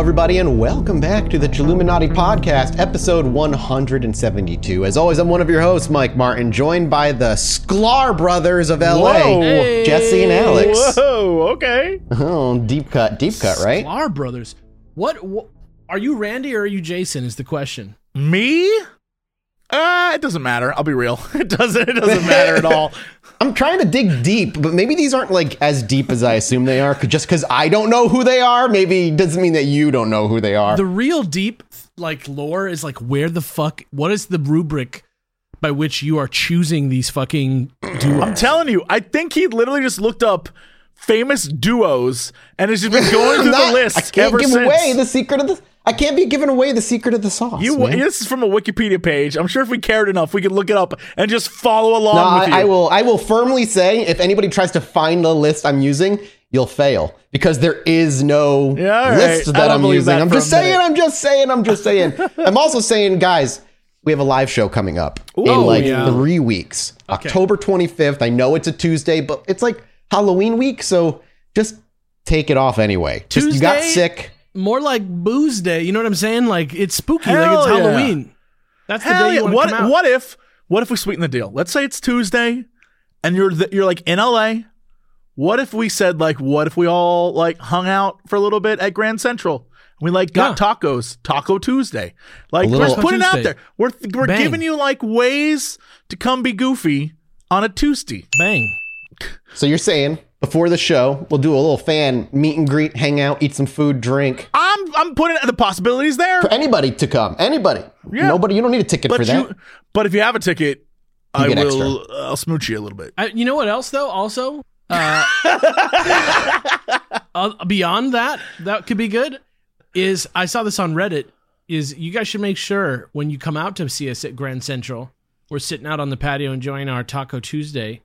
everybody, and welcome back to the Chilluminati Podcast, episode 172. As always, I'm one of your hosts, Mike Martin, joined by the Sklar brothers of LA, Hey. Jesse and Alex. Whoa, okay. Oh, deep cut, right? Sklar brothers. What are you, Randy, or are you Jason? Is the question. Me? It doesn't matter. I'll be real. It doesn't matter at all. I'm trying to dig deep, but maybe these aren't like as deep as I assume they are. Just because I don't know who they are, maybe doesn't mean that you don't know who they are. The real deep lore is what is the rubric by which you are choosing these fucking duos? I'm telling you, I think he literally just looked up famous duos and has just been going through the list I can't ever give since. away the secret of the. I can't be giving away the secret of the sauce. Man. This is from a Wikipedia page. I'm sure if we cared enough, we could look it up and just follow along No, with you. I will firmly say, if anybody tries to find the list I'm using, you'll fail because there is no list that I'm using. I'm just saying. I'm also saying, guys, we have a live show coming up in 3 weeks. Okay. October 25th. I know it's a Tuesday, but it's like Halloween week, so just take it off anyway. Just you got sick. More like booze day. You know what I'm saying? Like it's spooky. Hell like it's yeah. Halloween. That's the day you want to come out. What if we sweeten the deal? Let's say it's Tuesday and you're like in LA. What if we said what if we all hung out for a little bit at Grand Central? We got tacos, Taco Tuesday. We're just putting it out there. We're giving you ways to come be goofy on a Tuesday. Bang. So you're saying before the show, we'll do a little fan meet and greet, hang out, eat some food, drink. I'm putting the possibilities there For anybody to come. Anybody. Yeah. Nobody. You don't need a ticket for that. But if you have a ticket, get I'll smooch you a little bit. You know what else though? Also, beyond that could be good. Is I saw this on Reddit. Is you guys should make sure when you come out to see us at Grand Central, we're sitting out on the patio enjoying our Taco Tuesday.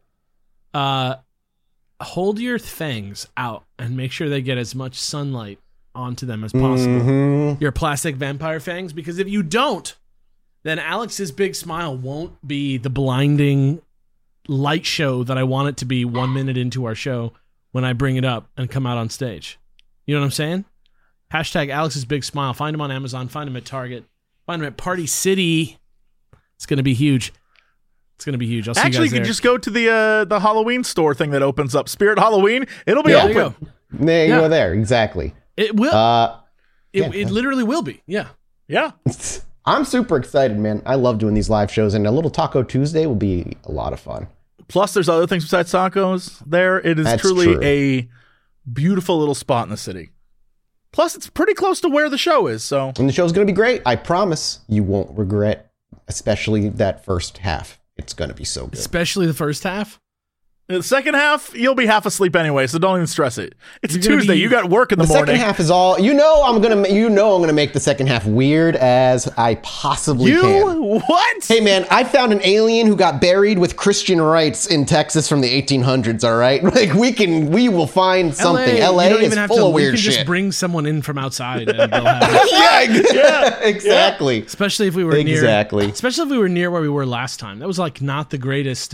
Hold your fangs out and make sure they get as much sunlight onto them as possible. Mm-hmm. Your plastic vampire fangs, because if you don't, then Alex's big smile won't be the blinding light show that I want it to be 1 minute into our show when I bring it up and come out on stage. You know what I'm saying? Hashtag Alex's big smile. Find him on Amazon. Find him at Target. Find him at Party City. It's going to be huge. It's going to be huge. I'll see Actually, you guys you could just go to the Halloween store thing that opens up. Spirit Halloween. It'll be open. There you go. There you go there. Exactly. It will. Yeah. It literally will be. Yeah. Yeah. I'm super excited, man. I love doing these live shows, and a little Taco Tuesday will be a lot of fun. Plus, there's other things besides tacos there. It is That's truly true. a beautiful little spot in the city. Plus, it's pretty close to where the show is. So, And the show's going to be great. I promise you won't regret, especially that first half. It's going to be so good. Especially the first half. the second half, you'll be half asleep anyway, so don't even stress it. It's You're gonna Tuesday. be- You got work in the The morning. second half is all I'm gonna make the second half weird as I possibly can. What? Hey man, I found an alien who got buried with Christian rites in Texas from the 1800s. All right, like we will find something. LA you don't is even have full to, of weird you can shit. just bring someone in from outside and they'll have it. yeah, exactly. Especially if we were Exactly. near, especially if we were near where we were last time. That was like not the greatest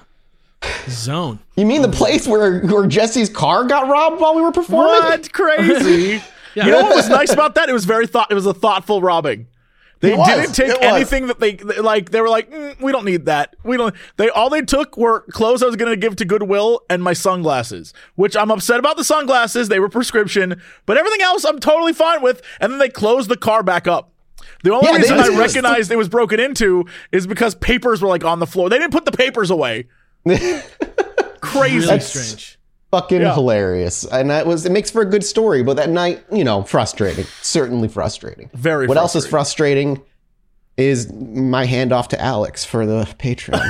zone. You mean the place where Jesse's car got robbed while we were performing? What? Crazy. Yeah. You know what was nice about that? It was it was a thoughtful robbing. They It was. didn't take It was. anything that they were like, we don't need that. All they took were clothes I was going to give to Goodwill and my sunglasses, which I'm upset about the sunglasses. They were prescription, but everything else I'm totally fine with. And then they closed the car back up. The only Yeah, reason they I just- recognized it was broken into is because papers were like on the floor. They didn't put the papers away. Crazy. Really That's- strange. Fucking Yeah. hilarious. And it makes for a good story, but that night, frustrating. Certainly frustrating. Very What else is frustrating is my handoff to Alex for the Patreon.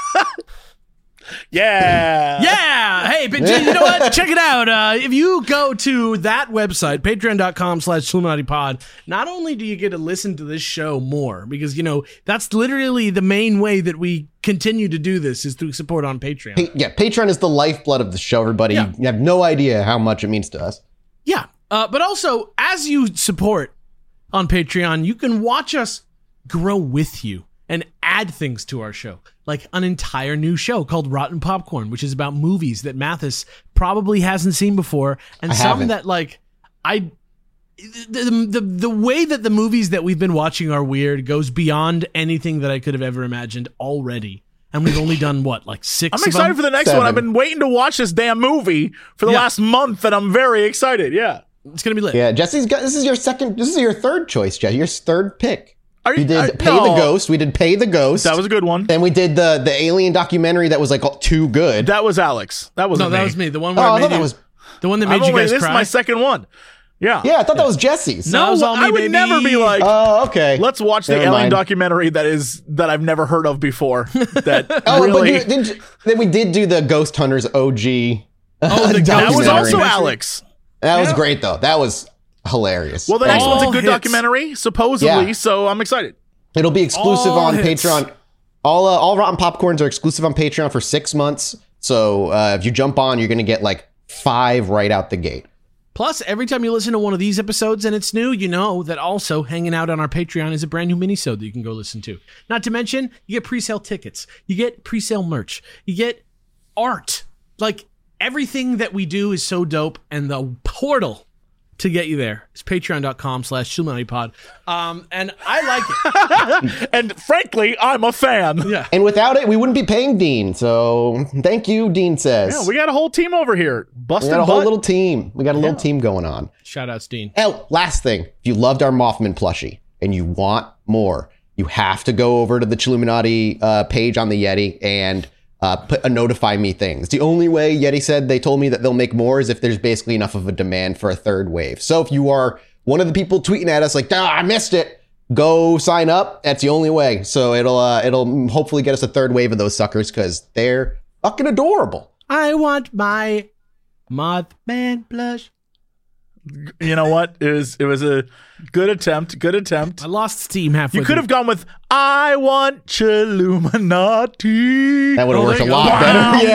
Yeah. Yeah. Hey, but you know what? Check it out. If you go to that website, patreon.com/ChilluminatiPod, not only do you get to listen to this show more, because, that's literally the main way that we continue to do this is through support on Patreon. Yeah, Patreon is the lifeblood of the show, everybody. Yeah. You have no idea how much it means to us. Yeah. But also, as you support on Patreon, you can watch us grow with you and add things to our show, like an entire new show called Rotten Popcorn, which is about movies that Mathis probably hasn't seen before, and I some haven't. that the way that the movies that we've been watching are weird goes beyond anything that I could have ever imagined already. And we've only done what, like 6 I'm excited for the next 7. one. I've been waiting to watch this damn movie for the last month, and I'm very excited. Yeah. It's going to be lit. Yeah, Jesse's got, this is your third choice, Jesse. Your third pick. You did Pay the Ghost. We did Pay the Ghost. That was a good one. Then we did the alien documentary that was like too good. That was Alex. That wasn't me. That was me. The one where I made the one that made you guys this cry. This is my second one. Yeah. Yeah, I thought that was Jesse's. No, it was all me, I would baby. never be like, oh, okay. let's watch the Never alien mind. documentary that I've never heard of before. That Oh, really. but then we did do the Ghost Hunters OG. Oh, the that was documentary. also Alex. That was great though. That was hilarious. Well, the next one's a good hits. documentary, supposedly. Yeah. So I'm excited. It'll be exclusive All on hits. Patreon. All Rotten Popcorns are exclusive on Patreon for 6 months. So if you jump on, you're going to get like 5 right out the gate. Plus, every time you listen to one of these episodes and it's new, you know that also hanging out on our Patreon is a brand new mini-sode that you can go listen to. Not to mention, you get pre-sale tickets. You get pre-sale merch. You get art. Like, everything that we do is so dope, and the portal to get you there is patreon.com/ChilluminatiPod. And I like it. And frankly, I'm a fan. Yeah. And without it, we wouldn't be paying Dean. So thank you, Dean says. Yeah, we got a whole team over here. We Busting got a whole butt. little team. We got a little team going on. Shout out, Steen. Oh, last thing. If you loved our Mothman plushie and you want more, you have to go over to the Chilluminati page on the Yeti and put a notify me thing. It's the only way, Yeti said, they told me that they'll make more is if there's basically enough of a demand for a third wave. So if you are one of the people tweeting at us like, I missed it, go sign up. That's the only way. So it'll hopefully get us a third wave of those suckers because they're fucking adorable. I want my Mothman plush. You know what? It was a good attempt. Good attempt. I lost steam halfway You could have gone with I want Chilluminati. That would have worked a there you lot go. better.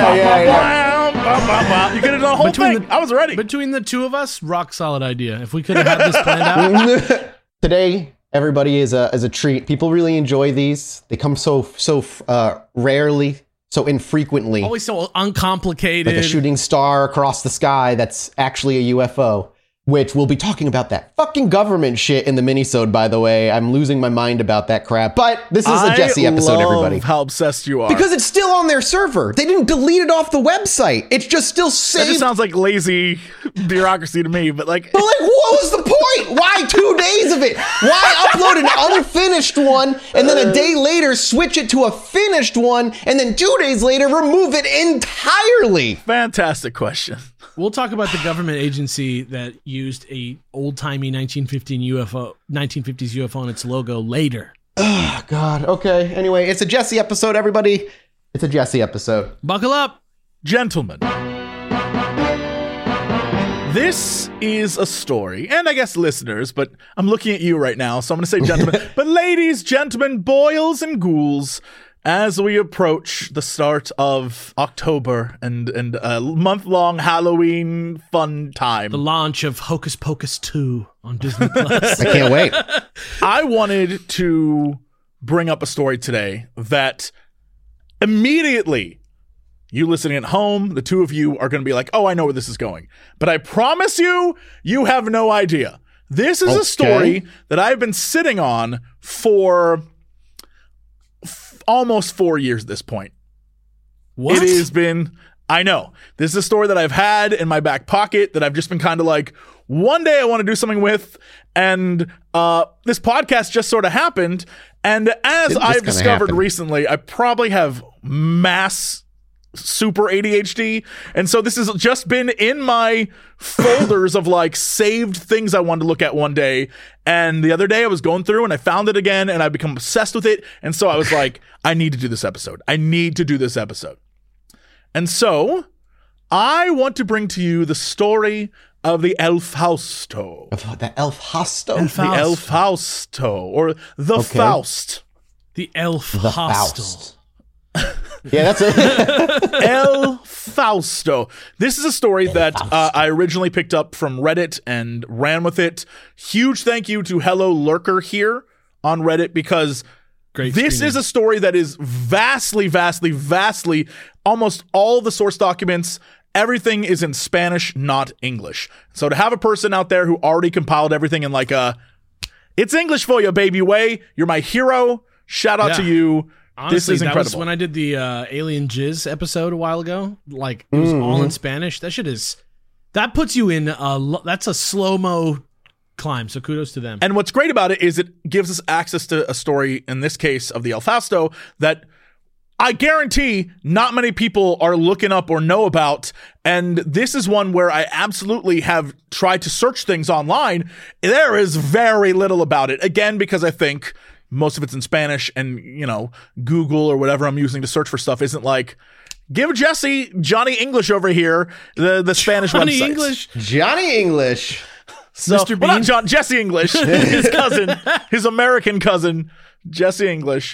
Yeah. You could have done a whole thing. I was ready. Between the two of us, rock solid idea. If we could have had this planned out. Today, everybody is a treat. People really enjoy these. They come so rarely, so infrequently. Always so uncomplicated. Like a shooting star across the sky that's actually a UFO. Which we'll be talking about that fucking government shit in the minisode, by the way. I'm losing my mind about that crap. But this is a Jesse episode, everybody. How obsessed you are. Because it's still on their server. They didn't delete it off the website. It's just still that saved. just sounds like lazy bureaucracy to me, but like But like, what was the point? Why 2 days of it? Why upload an unfinished one and then a day later switch it to a finished one and then 2 days later remove it entirely? fantastic question. We'll talk about the government agency that used a old-timey 1950s UFO in its logo later. Oh, God. Okay. Anyway, it's a Jesse episode, everybody. It's a Jesse episode. Buckle up. Gentlemen, this is a story, and I guess listeners, but I'm looking at you right now, so I'm going to say gentlemen. But ladies, gentlemen, boils and ghouls, as we approach the start of October and a month-long Halloween fun time, The launch of Hocus Pocus 2 on Disney Plus. I can't wait. I wanted to bring up a story today that immediately, you listening at home, the two of you are going to be like, oh, I know where this is going. But I promise you, you have no idea. This is a story that I've been sitting on for almost 4 years at this point. What? It has been, I know. This is a story that I've had in my back pocket that I've just been kind of like, one day I want to do something with. And this podcast just sort of happened. And as I've discovered recently, I probably have mass super ADHD. And so this has just been in my folders of like saved things I wanted to look at one day. And the other day I was going through and I found it again and I become obsessed with it. And so I was like, I need to do this episode. I need to do this episode. And so I want to bring to you the story of the Elf Fausto. The Elf Hosto? The Elf Fausto, or the Faust. The Elf The Hostel. Faust. Yeah, that's it. El Fausto. This is a story that I originally picked up from Reddit and ran with it. Huge thank you to Hello Lurker here on Reddit, because this is a story that is vastly, almost all the source documents everything is in Spanish, not English. So to have a person out there who already compiled everything in like it's English for you, baby Way. You're my hero. Shout out to you. Honestly, this is incredible. That was when I did the Alien Jizz episode a while ago. Like, it was all in Spanish. That puts you in that's a slow-mo climb, so kudos to them. And what's great about it is it gives us access to a story, in this case of the El Fausto, that I guarantee not many people are looking up or know about. And this is one where I absolutely have tried to search things online. There is very little about it. Again, because I think most of it's in Spanish, and, you know, Google or whatever I'm using to search for stuff isn't like, give Jesse Johnny English over here, the Spanish website. Johnny English. So, Mr. Bean? Well, not Jesse English, his cousin, his American cousin, Jesse English.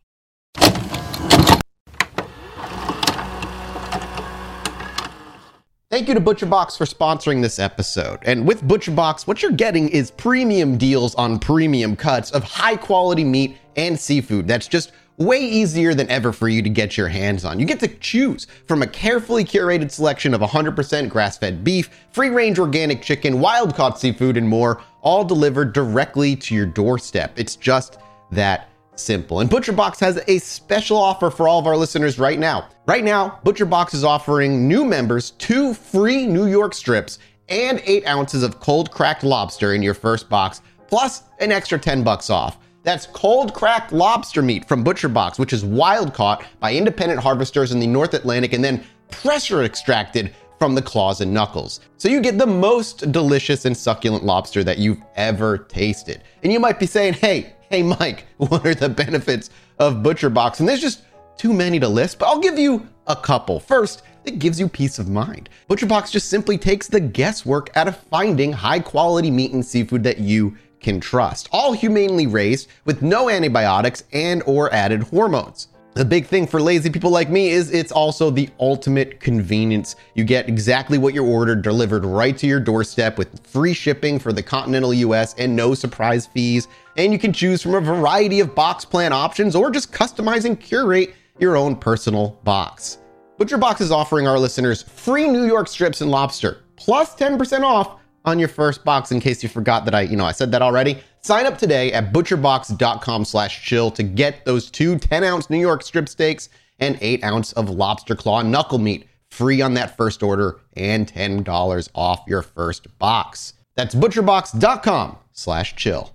Thank you to ButcherBox for sponsoring this episode. And with ButcherBox, what you're getting is premium deals on premium cuts of high-quality meat and seafood that's just way easier than ever for you to get your hands on. You get to choose from a carefully curated selection of 100% grass-fed beef, free-range organic chicken, wild-caught seafood, and more, all delivered directly to your doorstep. It's just that simple. And ButcherBox has a special offer for all of our listeners right now. Right now, ButcherBox is offering new members 2 free New York strips and 8 ounces of cold cracked lobster in your first box, plus an extra $10 off. That's cold cracked lobster meat from ButcherBox, which is wild caught by independent harvesters in the North Atlantic and then pressure extracted from the claws and knuckles. So you get the most delicious and succulent lobster that you've ever tasted. And you might be saying, hey Mike, what are the benefits of ButcherBox? And there's just too many to list, but I'll give you a couple. First, it gives you peace of mind. ButcherBox just simply takes the guesswork out of finding high quality meat and seafood that you can trust, all humanely raised with no antibiotics and or added hormones. The big thing for lazy people like me is it's also the ultimate convenience. You get exactly what you ordered delivered right to your doorstep with free shipping for the continental US and no surprise fees. And you can choose from a variety of box plan options or just customize and curate your own personal box. ButcherBox is offering our listeners free New York strips and lobster, plus 10% off on your first box, in case you forgot that I said that already. Sign up today at butcherbox.com/chill to get those 2 10-ounce New York strip steaks and 8 ounce of lobster claw knuckle meat free on that first order and $10 off your first box. That's butcherbox.com/chill.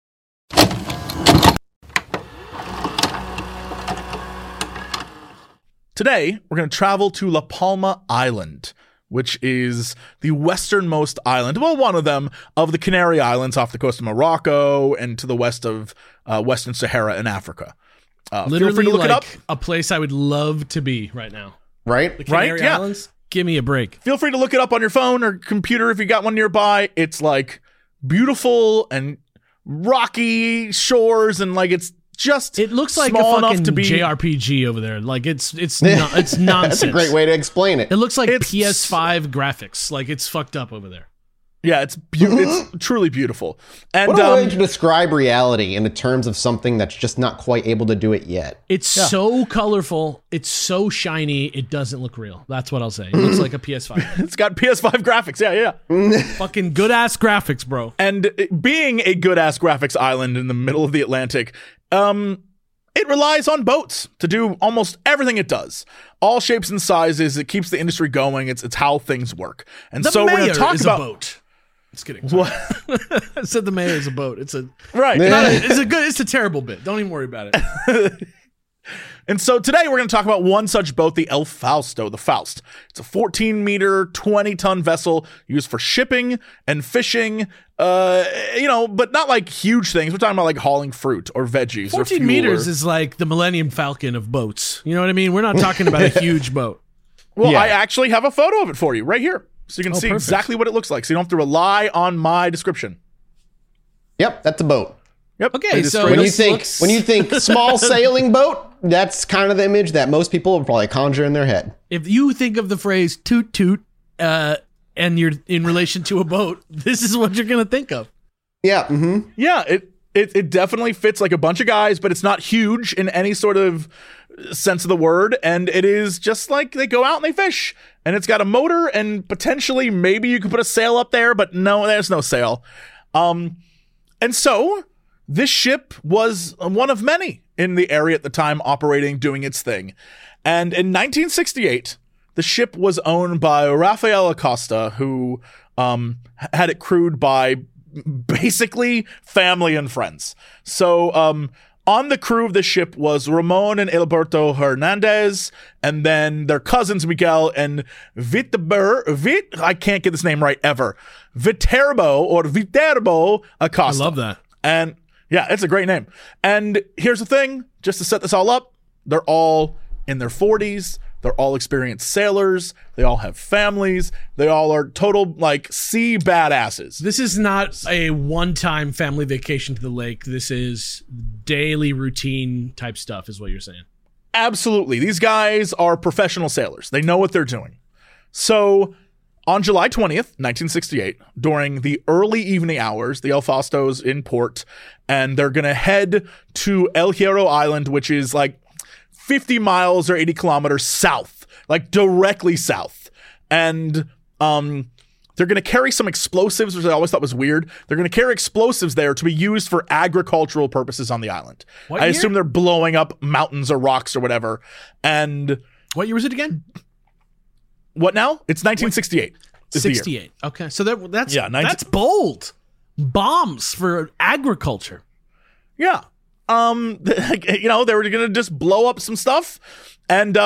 Today, we're going to travel to La Palma Island, which is the westernmost island, well, one of them, of the Canary Islands off the coast of Morocco and to the west of Western Sahara in Africa. Literally, feel free to look it up. A place I would love to be right now. Right? The Canary Islands? Give me a break. Feel free to look it up on your phone or computer if you got one nearby. It's like beautiful and rocky shores, and like it looks like a fucking JRPG over there. Like it's nonsense. That's a great way to explain it. It looks like PS5 graphics. Like it's fucked up over there. Yeah, it's truly beautiful. And what a way to describe reality in the terms of something that's just not quite able to do it yet. It's so colorful. It's so shiny. It doesn't look real. That's what I'll say. It looks like a PS5. It's got PS5 graphics. Yeah. Fucking good ass graphics, bro. And being a good ass graphics island in the middle of the Atlantic, it relies on boats to do almost everything it does. All shapes and sizes. It keeps the industry going. It's how things work. And so we're going to talk about a boat. Just kidding. What? I said the mayor is a boat. It's a right. It's a terrible bit. Don't even worry about it. And so today we're going to talk about one such boat, the El Fausto, the Faust. It's a 14-meter, 20-ton vessel used for shipping and fishing, but not like huge things. We're talking about like hauling fruit or veggies. 14 meters is like the Millennium Falcon of boats. You know what I mean? We're not talking about a huge boat. Well, yeah. I actually have a photo of it for you right here. So you can see exactly what it looks like. So you don't have to rely on my description. Yep, that's a boat. Yep. Okay, so when you think small sailing boat, that's kind of the image that most people will probably conjure in their head. If you think of the phrase toot toot, and you're in relation to a boat, this is what you're going to think of. Yeah. Mm-hmm. Yeah. It definitely fits like a bunch of guys, but it's not huge in any sort of sense of the word, and it is just like they go out and they fish, and it's got a motor, and potentially maybe you could put a sail up there, but no, there's no sail. And so this ship was one of many in the area at the time operating, doing its thing. And in 1968, the ship was owned by Rafael Acosta, who had it crewed by basically family and friends. So on the crew of the ship was Ramon and Alberto Hernandez, and then their cousins Miguel and I can't get this name right ever. Viterbo Acosta. I love that. And yeah, it's a great name. And here's the thing, just to set this all up, they're all in their 40s. They're all experienced sailors. They all have families. They all are total, like, sea badasses. This is not a one-time family vacation to the lake. This is daily routine type stuff, is what you're saying. Absolutely. These guys are professional sailors. They know what they're doing. So on July 20th, 1968, during the early evening hours, the El Fausto's in port, and they're going to head to El Hierro Island, which is like 50 miles or 80 kilometers south, like directly south. And they're going to carry some explosives, which I always thought was weird. They're going to carry explosives there to be used for agricultural purposes on the island. I assume they're blowing up mountains or rocks or whatever. And what year was it again? What now? It's 1968. 68. Okay. So that's bold. Bombs for agriculture. Yeah. They were going to just blow up some stuff. And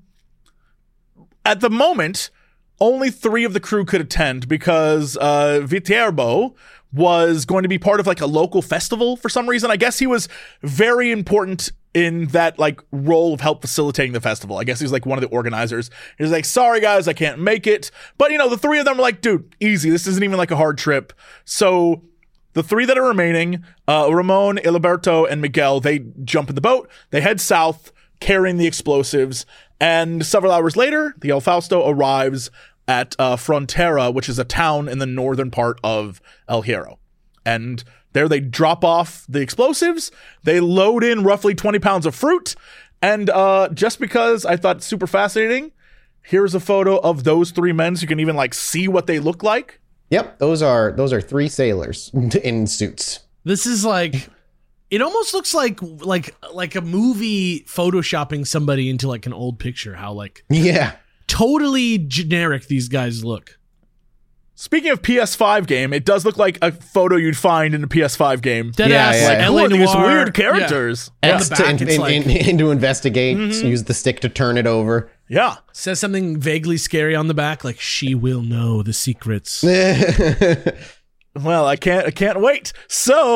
at the moment, only 3 of the crew could attend because Viterbo was going to be part of like a local festival for some reason. I guess he was very important in that like role of help facilitating the festival. I guess he was like one of the organizers. He was like, sorry guys, I can't make it. But the 3 of them were like, dude, easy. This isn't even like a hard trip. So the 3 that are remaining, Ramon, Alberto, and Miguel, they jump in the boat. They head south, carrying the explosives. And several hours later, the El Fausto arrives at Frontera, which is a town in the northern part of El Hierro. And there they drop off the explosives. They load in roughly 20 pounds of fruit. And just because I thought super fascinating, here's a photo of those 3 men so you can even like see what they look like. Yep, those are 3 sailors in suits. This is like, it almost looks like a movie photoshopping somebody into like an old picture. How like totally generic these guys look. Speaking of PS5 game, it does look like a photo you'd find in a PS5 game. Like, who are these weird characters? X to investigate, use the stick to turn it over. Yeah. Says something vaguely scary on the back, like she will know the secrets. Well, I can't wait. So,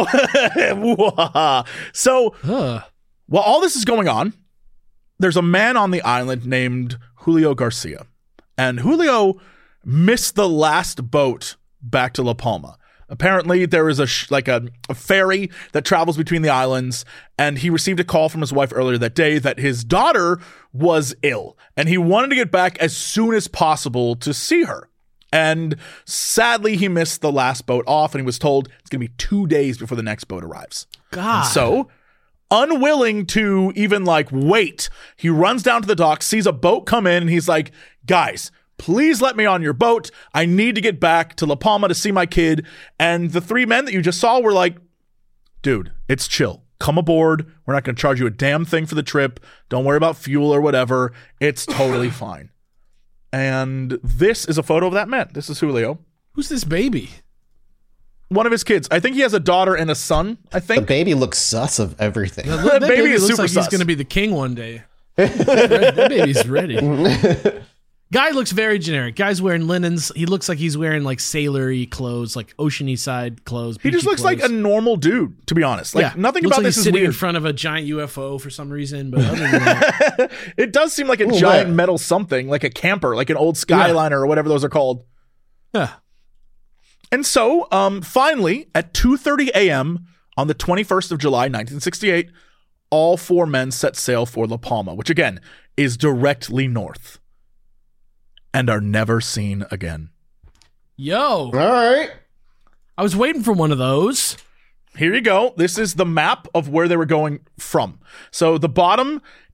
while all this is going on, there's a man on the island named Julio Garcia. And Julio missed the last boat back to La Palma. Apparently, there is a ferry that travels between the islands, and he received a call from his wife earlier that day that his daughter was ill, and he wanted to get back as soon as possible to see her. And sadly, he missed the last boat off, and he was told it's going to be 2 days before the next boat arrives. God. And so, unwilling to even wait, he runs down to the dock, sees a boat come in, and he's like, guys, please let me on your boat. I need to get back to La Palma to see my kid. And the 3 men that you just saw were like, dude, it's chill. Come aboard. We're not going to charge you a damn thing for the trip. Don't worry about fuel or whatever. It's totally fine. And this is a photo of that man. This is Julio. Who's this baby? One of his kids. I think he has a daughter and a son, I think. The baby looks sus of everything. That baby is looks like sus. He's going to be the king one day. That baby's ready. Guy looks very generic. Guy's wearing linens. He looks like he's wearing like sailor-y clothes, like ocean-y side clothes. He just looks like a normal dude, to be honest. Nothing looks about like this he's is sitting weird. in front of a giant UFO for some reason, but other than that, it does seem like a giant metal something, like a camper, like an old Skyliner or whatever those are called. Yeah. And so, finally, at 2:30 a.m. on the 21st of July, 1968, all 4 men set sail for La Palma, which again is directly north, and are never seen again. Yo. All right. I was waiting for one of those. Here you go. This is the map of where they were going from. So the bottom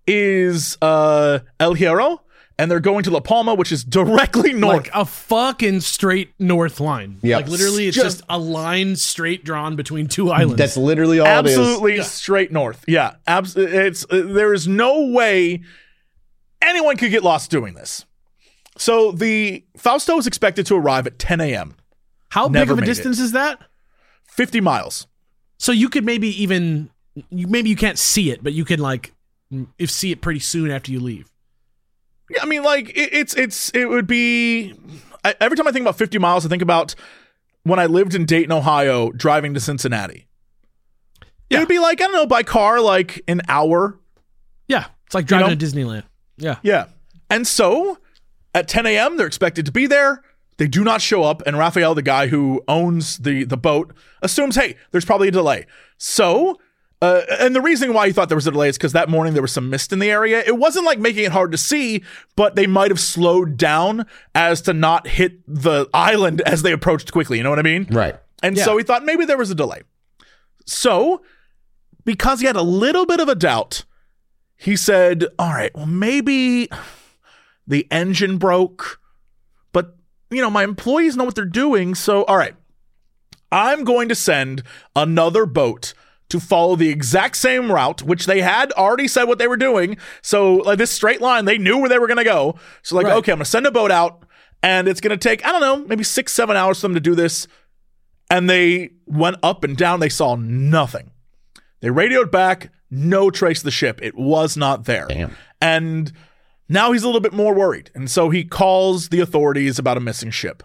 is El Hierro, and they're going to La Palma, which is directly north. Like a fucking straight north line. Yep. Like literally it's just a line straight drawn between two islands. That's literally all it is. Absolutely straight north. Yeah. There is no way anyone could get lost doing this. So the Fausto is expected to arrive at 10 a.m. How big of a distance is that? 50 miles. So you could maybe you can't see it, but you can see it pretty soon after you leave. Yeah, I mean, like it would be. Every time I think about 50 miles, I think about when I lived in Dayton, Ohio, driving to Cincinnati. Yeah. It would be like, I don't know, by car, like an hour. Yeah, it's like driving to Disneyland. Yeah, yeah. And so at 10 a.m., they're expected to be there. They do not show up, and Raphael, the guy who owns the boat, assumes, hey, there's probably a delay. So. And the reason why he thought there was a delay is because that morning there was some mist in the area. It wasn't like making it hard to see, but they might have slowed down as to not hit the island as they approached quickly. You know what I mean? Right. And so he thought maybe there was a delay. So because he had a little bit of a doubt, he said, all right, well, maybe the engine broke, but my employees know what they're doing. So, all right, I'm going to send another boat to follow the exact same route, which they had already said what they were doing. So like this straight line, they knew where they were going to go. So okay, I'm going to send a boat out, and it's going to take, I don't know, maybe 6-7 hours for them to do this. And they went up and down. They saw nothing. They radioed back, no trace of the ship. It was not there. Damn. And now he's a little bit more worried. And so he calls the authorities about a missing ship.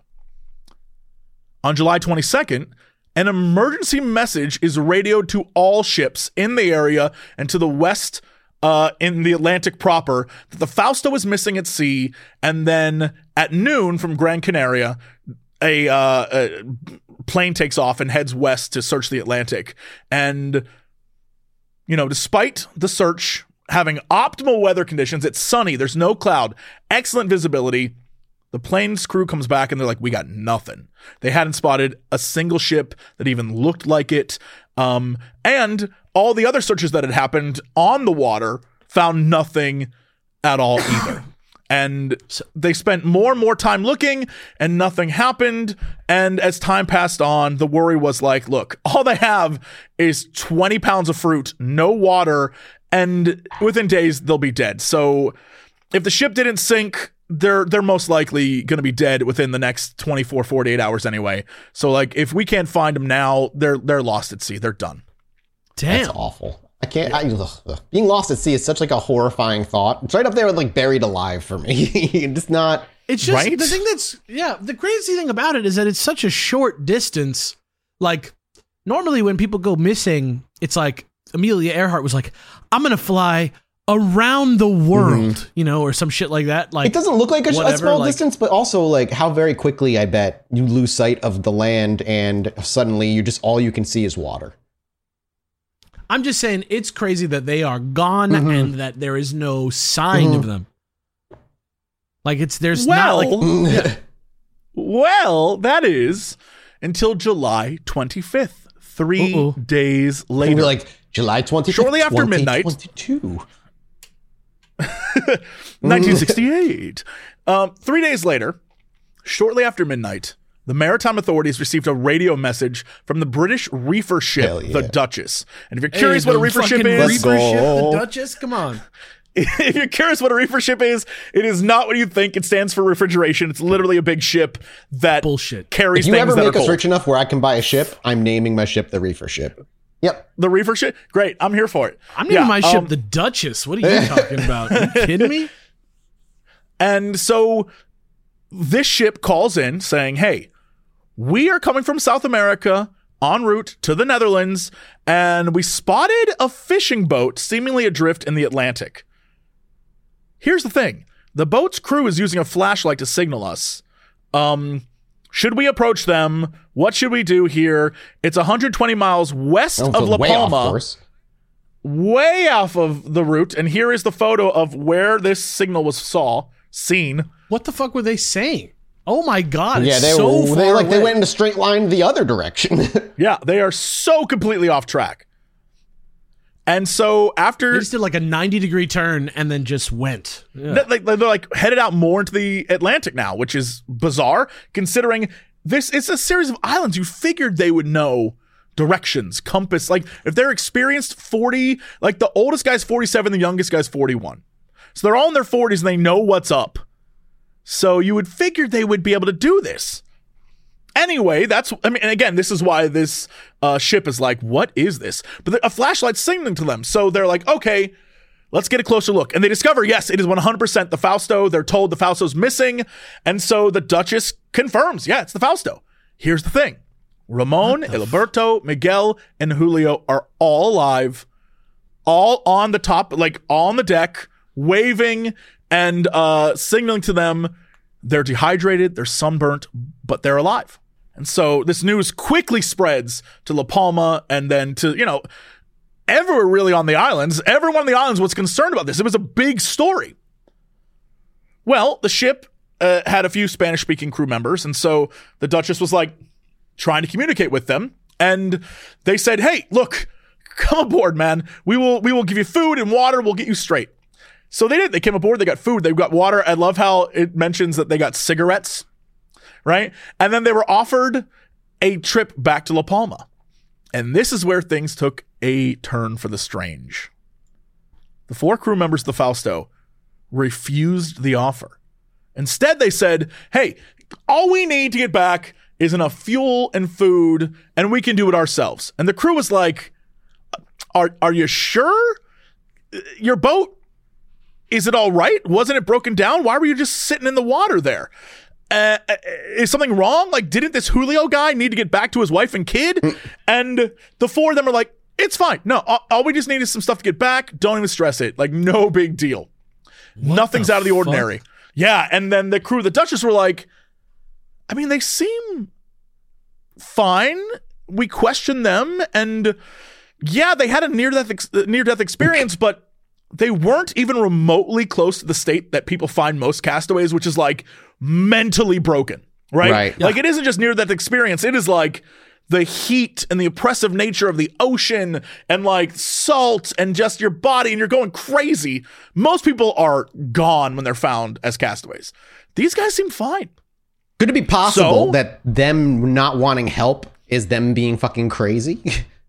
On July 22nd, an emergency message is radioed to all ships in the area and to the west in the Atlantic proper that the Fausto is missing at sea. And then at noon from Gran Canaria, a plane takes off and heads west to search the Atlantic. And, despite the search having optimal weather conditions, it's sunny, there's no cloud, excellent visibility. The plane's crew comes back and they're like, we got nothing. They hadn't spotted a single ship that even looked like it. And all the other searches that had happened on the water found nothing at all either. And they spent more and more time looking and nothing happened. And as time passed on, the worry was like, look, all they have is 20 pounds of fruit, no water, and within days they'll be dead. So if the ship didn't sink, they're most likely going to be dead within the next 24, 48 hours anyway. So like if we can't find them now, they're lost at sea. They're done. Damn. That's awful. I can't. Being lost at sea is such like a horrifying thought. It's right up there with like buried alive for me. It's not. It's just right? the thing the crazy thing about it is that it's such a short distance. Like normally when people go missing, it's like Amelia Earhart was like, I'm going to fly around the world, or some shit like that. Like it doesn't look like a small distance, but also like how very quickly I bet you lose sight of the land and suddenly all you can see is water. I'm just saying it's crazy that they are gone and that there is no sign of them. Like well, that is until July 25th, 3 days later. We're like July 25th, shortly after midnight. 1968. 3 days later, shortly after midnight, the maritime authorities received a radio message from the British reefer ship, the Duchess. And if you're curious what a reefer ship is, the Duchess, come on. If you're curious what a reefer ship is, it is not what you think. It stands for refrigeration. It's literally a big ship that carries things that are cold. If you ever make us rich enough where I can buy a ship, I'm naming my ship the reefer ship. Yep. The reefer ship? Great. I'm here for it. I'm naming my ship the Duchess. What are you talking about? Are you kidding me? And so this ship calls in saying, hey, we are coming from South America en route to the Netherlands, and we spotted a fishing boat seemingly adrift in the Atlantic. Here's the thing. The boat's crew is using a flashlight to signal us. Should we approach them? What should we do here? It's 120 miles west of La Palma. Way off of the route. And here is the photo of where this signal was seen. What the fuck were they saying? Oh my God. Yeah, they went in a straight line the other direction. Yeah, they are so completely off track. And so after they just did like a 90-degree turn and then just went. Yeah. They're like headed out more into the Atlantic now, which is bizarre considering this is a series of islands. You figured they would know directions, compass. Like if they're experienced 40, like the oldest guy's 47, the youngest guy's 41. So they're all in their 40s and they know what's up. So you would figure they would be able to do this. Anyway, and again, this is why this ship is like, what is this? But a flashlight's signaling to them. So they're like, okay, let's get a closer look. And they discover, yes, it is 100% the Fausto. They're told the Fausto's missing. And so the Duchess confirms, yeah, it's the Fausto. Here's the thing. Ramon, Alberto, Miguel, and Julio are all alive, all on the top, like on the deck, waving and signaling to them. They're dehydrated, they're sunburnt, but they're alive. And so this news quickly spreads to La Palma and then to, everywhere really on the islands. Everyone on the islands was concerned about this. It was a big story. Well, the ship had a few Spanish-speaking crew members, and so the Duchess was like trying to communicate with them. And they said, hey, look, come aboard, man. We will give you food and water. We'll get you straight. So they did. They came aboard. They got food. They got water. I love how it mentions that they got cigarettes, right? And then they were offered a trip back to La Palma. And this is where things took a turn for the strange. The 4 crew members of the Fausto refused the offer. Instead, they said, hey, all we need to get back is enough fuel and food, and we can do it ourselves. And the crew was like, are you sure? Your boat, is it all right? Wasn't it broken down? Why were you just sitting in the water there? Is something wrong? Like, didn't this Julio guy need to get back to his wife and kid? And the 4 of them are like, it's fine. No, all we just need is some stuff to get back. Don't even stress it. Like, no big deal. Nothing's out of the ordinary. Yeah, and then the crew, the Duchess, were like, I mean, they seem fine. We questioned them, and yeah, they had a near-death experience, but they weren't even remotely close to the state that people find most castaways, which is like mentally broken, right? Like, it isn't just near-death experience. It is like the heat and the oppressive nature of the ocean and like salt and just your body, and you're going crazy. Most people are gone when they're found as castaways. These guys seem fine. Could it be possible that them not wanting help is them being fucking crazy?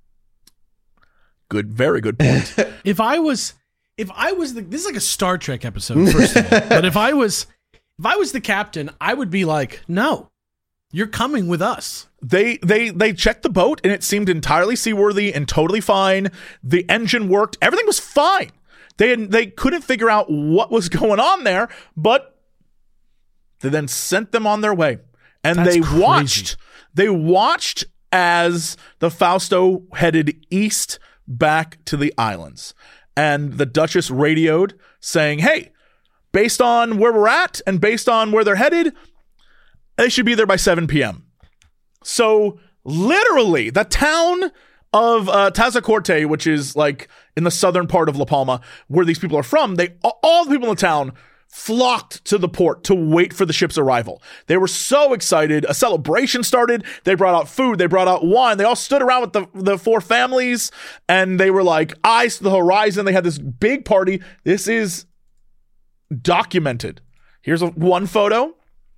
Very good point. If I was this is like a Star Trek episode, first of all. But if I was the captain, I would be like, no, you're coming with us. They checked the boat and it seemed entirely seaworthy and totally fine. The engine worked. Everything was fine. They couldn't figure out what was going on there, but they then sent them on their way. And That's they crazy. watched as the Fausto headed east back to the islands. And the Duchess radioed saying, hey, based on where we're at and based on where they're headed, they should be there by 7 p.m. So literally the town of Tazacorte, which is like in the southern part of La Palma, where these people are from, all the people in the town flocked to the port to wait for the ship's arrival. They were so excited. A celebration started. They brought out food. They brought out wine. They all stood around with the 4 families, and they were like eyes to the horizon. They had this big party. This is documented. Here's one photo.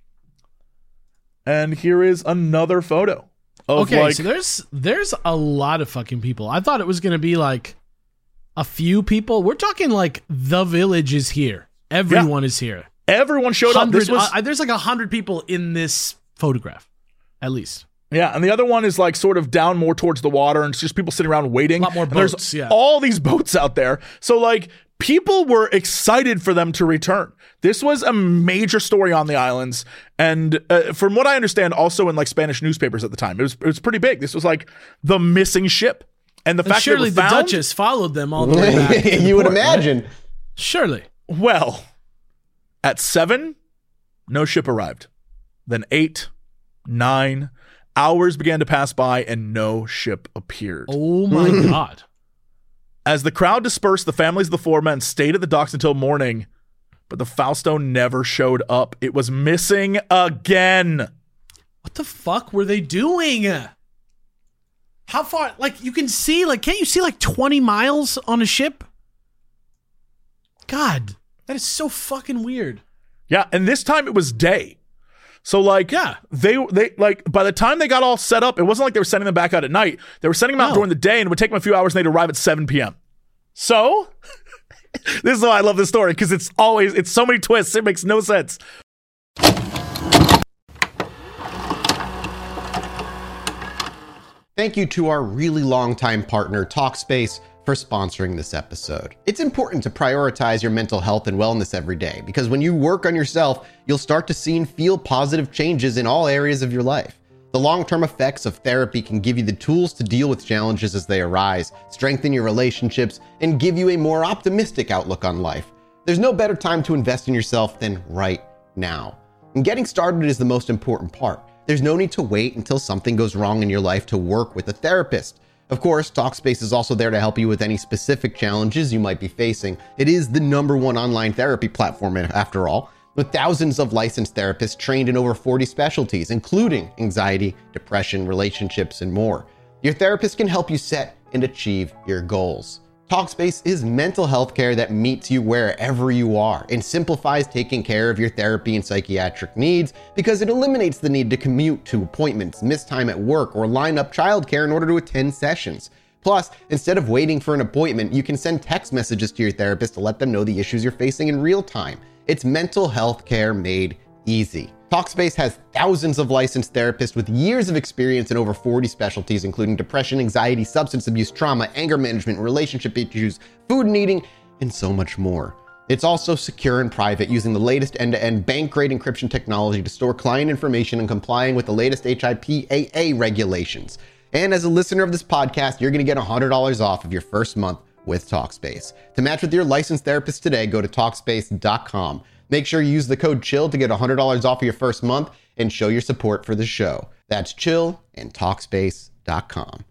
And here is another photo. Okay, so there's a lot of fucking people. I thought it was going to be like a few people. We're talking like the village is here. Everyone is here. Everyone showed up. There's like 100 people in this photograph, at least. Yeah, and the other one is like sort of down more towards the water, and it's just people sitting around waiting. A lot more boats, there's all these boats out there. So like people were excited for them to return. This was a major story on the islands, and from what I understand, also in like Spanish newspapers at the time, it was pretty big. This was like the missing ship, and the fact surely that the Duchess followed them all the way back. You would imagine. Right? Surely. Well, at 7, no ship arrived. Then 8, 9 hours began to pass by, and no ship appeared. Oh my God. As the crowd dispersed, the families of the 4 men stayed at the docks until morning, but the Fausto never showed up. It was missing again. What the fuck were they doing? How far? Like, you can see, like, can't you see like 20 miles on a ship? God, that is so fucking weird. Yeah, and this time it was day. So like, yeah, they like by the time they got all set up, it wasn't like they were sending them back out at night. They were sending them out during the day, and it would take them a few hours, and they'd arrive at 7 p.m. So this is why I love this story, because it's so many twists. It makes no sense. Thank you to our really long-time partner, Talkspace, for sponsoring this episode. It's important to prioritize your mental health and wellness every day, because when you work on yourself, you'll start to see and feel positive changes in all areas of your life. The long-term effects of therapy can give you the tools to deal with challenges as they arise, strengthen your relationships, and give you a more optimistic outlook on life. There's no better time to invest in yourself than right now. And getting started is the most important part. There's no need to wait until something goes wrong in your life to work with a therapist. Of course, Talkspace is also there to help you with any specific challenges you might be facing. It is the #1 online therapy platform, after all, with thousands of licensed therapists trained in over 40 specialties, including anxiety, depression, relationships, and more. Your therapist can help you set and achieve your goals. Talkspace is mental health care that meets you wherever you are and simplifies taking care of your therapy and psychiatric needs, because it eliminates the need to commute to appointments, miss time at work, or line up childcare in order to attend sessions. Plus, instead of waiting for an appointment, you can send text messages to your therapist to let them know the issues you're facing in real time. It's mental health care made easy. Talkspace has thousands of licensed therapists with years of experience in over 40 specialties, including depression, anxiety, substance abuse, trauma, anger management, relationship issues, food and eating, and so much more. It's also secure and private, using the latest end-to-end bank-grade encryption technology to store client information and complying with the latest HIPAA regulations. And as a listener of this podcast, you're going to get $100 off of your first month with Talkspace. To match with your licensed therapist today, go to Talkspace.com. Make sure you use the code CHILL to get $100 off of your first month and show your support for the show. That's CHILL and Talkspace.com.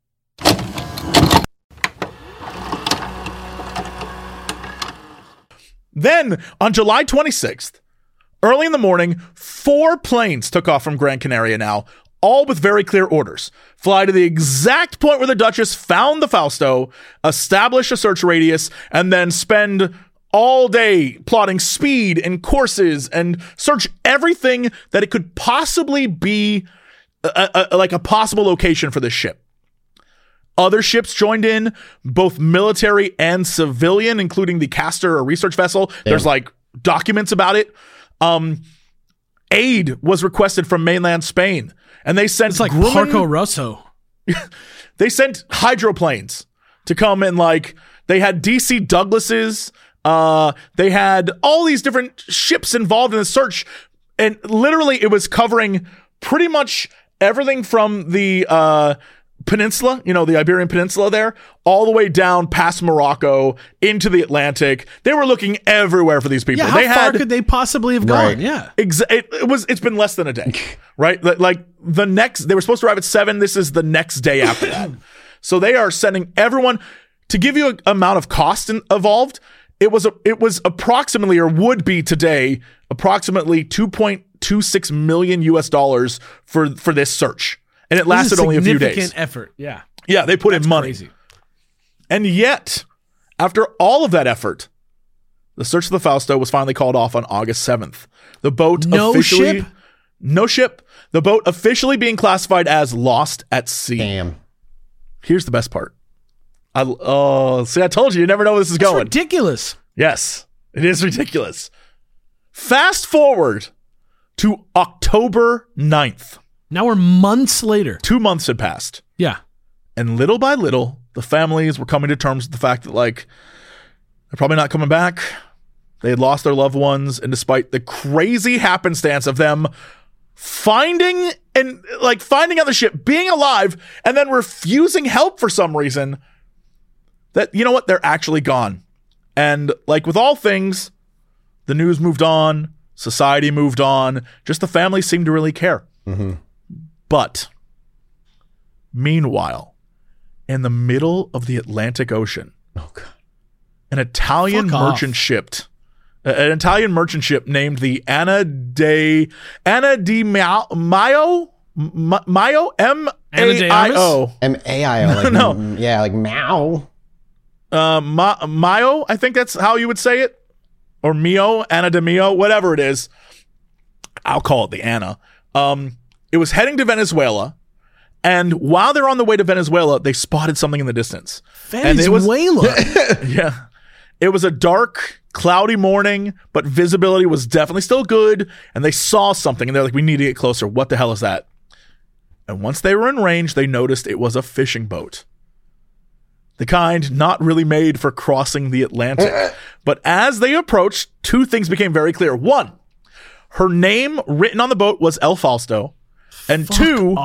Then, on July 26th, early in the morning, 4 planes took off from Gran Canaria now, all with very clear orders. Fly to the exact point where the Duchess found the Fausto, establish a search radius, and then spend all day plotting speed and courses and search everything that it could possibly be like a possible location for this ship. Other ships joined in, both military and civilian, including the Castor, a research vessel. Yeah. There's like documents about it. Aid was requested from mainland Spain, and they sent like Porco Rosso. They sent hydroplanes to come and like they had DC Douglases. They had all these different ships involved in the search, and literally it was covering pretty much everything from the peninsula, the Iberian Peninsula there, all the way down past Morocco into the Atlantic. They were looking everywhere for these people. Yeah, how far could they possibly have gone? Right. Yeah. It's been less than a day, right? Like they were supposed to arrive at 7. This is the next day after that. So they are sending everyone. To give you an amount of cost involved, it was approximately, or would be today, approximately $2.26 million US for this search. And it lasted only a few days. Significant effort. Yeah. Yeah, they put in money. Crazy. And yet, after all of that effort, the search of the Fausto was finally called off on August 7th. The boat No ship. The boat officially being classified as lost at sea. Damn. Here's the best part. I told you, you never know where this is going. It's ridiculous. Yes, it is ridiculous. Fast forward to October 9th. Now we're months later. 2 months had passed. Yeah. And little by little, the families were coming to terms with the fact that, like, they're probably not coming back. They had lost their loved ones. And despite the crazy happenstance of them finding out the ship, being alive, and then refusing help for some reason, that, you know what, they're actually gone. And like with all things, the news moved on, society moved on, just the family seemed to really care. Mm-hmm. But meanwhile, in the middle of the Atlantic Ocean, an Italian merchant ship named the Anna di Maio M-A-I-O. M-A-I-O. Like, no. Yeah, like Mao. Mayo, I think that's how you would say it. Or Mio, Anna de Mio, whatever it is. I'll call it the Anna. It was heading to Venezuela. And while they're on the way to Venezuela, they spotted something in the distance. Venezuela? Yeah. It was a dark, cloudy morning, but visibility was definitely still good. And they saw something, and they're like, we need to get closer. What the hell is that? And once they were in range, they noticed it was a fishing boat. The kind not really made for crossing the Atlantic. But as they approached, two things became very clear. One, her name written on the boat was El Fausto. And two,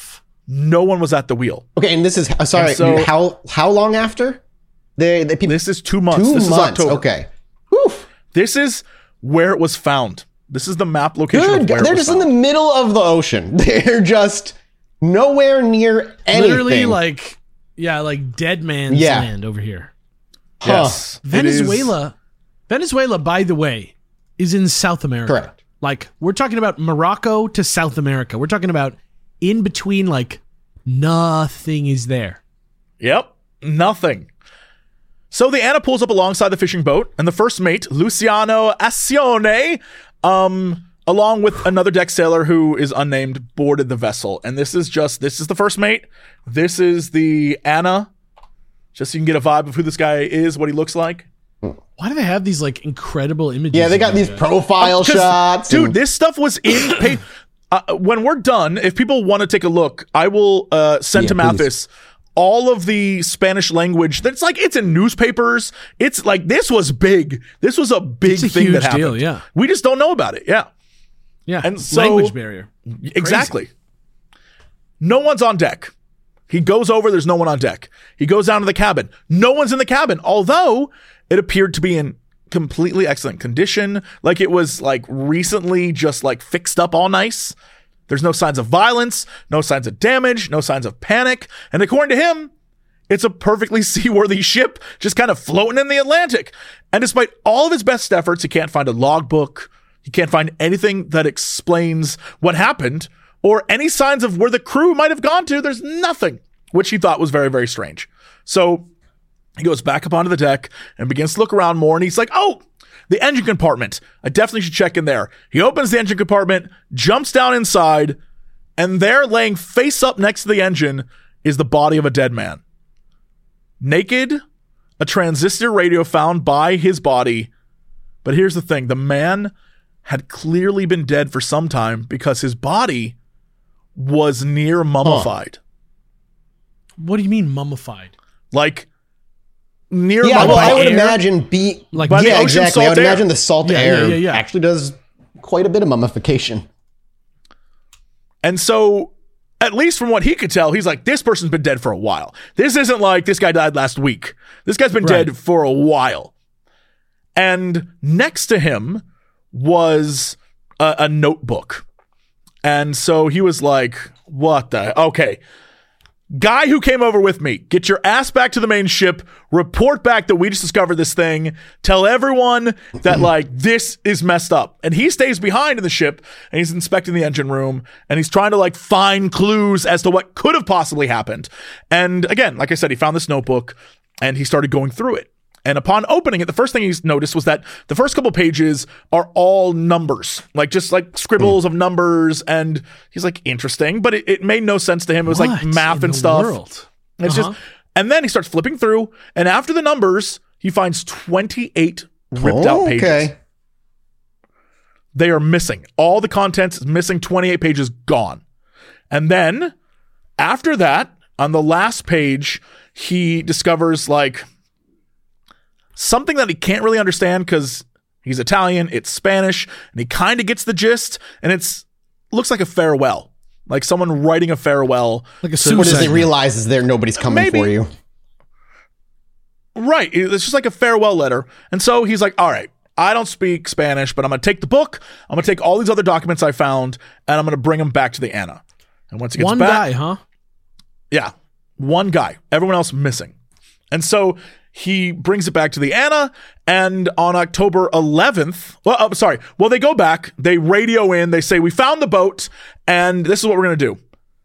no one was at the wheel. Okay, and this is, sorry, so, how long after? This is 2 months. 2 months. Is October. Okay. Whew. This is where it was found. This is the map location of where they're just found. In the middle of the ocean. They're just nowhere near anything. Literally like dead man's land over here. Yes. Venezuela, by the way, is in South America. Correct. Like, we're talking about Morocco to South America. We're talking about in between, like, nothing is there. Yep. Nothing. So the Anna pulls up alongside the fishing boat, and the first mate, Luciano Acione, along with another deck sailor who is unnamed, boarded the vessel. And this is the first mate. This is the Anna. Just so you can get a vibe of who this guy is, what he looks like. Why do they have these, like, incredible images? Yeah, they got these profile shots. Dude, this stuff was in... when we're done, if people want to take a look, I will send to Mathis all of the Spanish language. That's like, it's in newspapers. It's like, this was big. This was a big thing that happened. Deal, yeah. We just don't know about it. Yeah. Yeah. And so, language barrier. Exactly. Crazy. No one's on deck. He goes over. There's no one on deck. He goes down to the cabin. No one's in the cabin, although it appeared to be in completely excellent condition. Like it was like recently just like fixed up all nice. There's no signs of violence, no signs of damage, no signs of panic. And according to him, it's a perfectly seaworthy ship just kind of floating in the Atlantic. And despite all of his best efforts, he can't find a logbook. He can't find anything that explains what happened or any signs of where the crew might have gone to. There's nothing, which he thought was very, very strange. So he goes back up onto the deck and begins to look around more. And he's like, oh, the engine compartment. I definitely should check in there. He opens the engine compartment, jumps down inside, and there, laying face up next to the engine, is the body of a dead man. Naked, a transistor radio found by his body. But here's the thing. The man had clearly been dead for some time because his body was near mummified. What do you mean mummified? Like... near well, I would imagine exactly. I would imagine the salt air actually does quite a bit of mummification. And so, at least from what he could tell, he's like, this person's been dead for a while. This isn't like this guy died last week. This guy's been dead for a while. And next to him was a notebook. And so he was like, what the? Okay. Guy who came over with me, get your ass back to the main ship, report back that we just discovered this thing, tell everyone that, like, this is messed up. And he stays behind in the ship, and he's inspecting the engine room, and he's trying to, like, find clues as to what could have possibly happened. And again, like I said, he found this notebook, and he started going through it. And upon opening it, the first thing he's noticed was that the first couple pages are all numbers, like just like scribbles of numbers. And he's like, interesting, but it made no sense to him. It was like math and stuff. It's just, and then he starts flipping through, and after the numbers, he finds 28 ripped out pages. Okay. They are missing. All the contents is missing, 28 pages gone. And then after that, on the last page, he discovers like something that he can't really understand because he's Italian, it's Spanish, and he kind of gets the gist, and it's looks like a farewell. Like someone writing a farewell. Like a suicide. As he realizes nobody's coming for you. Right. It's just like a farewell letter. And so he's like, all right, I don't speak Spanish, but I'm going to take the book, I'm going to take all these other documents I found, and I'm going to bring them back to the Anna. And once he gets back... One guy, huh? Yeah. One guy. Everyone else missing. And so he brings it back to the Anna, and on October 11th, they go back, they radio in, they say, we found the boat, and this is what we're going to do.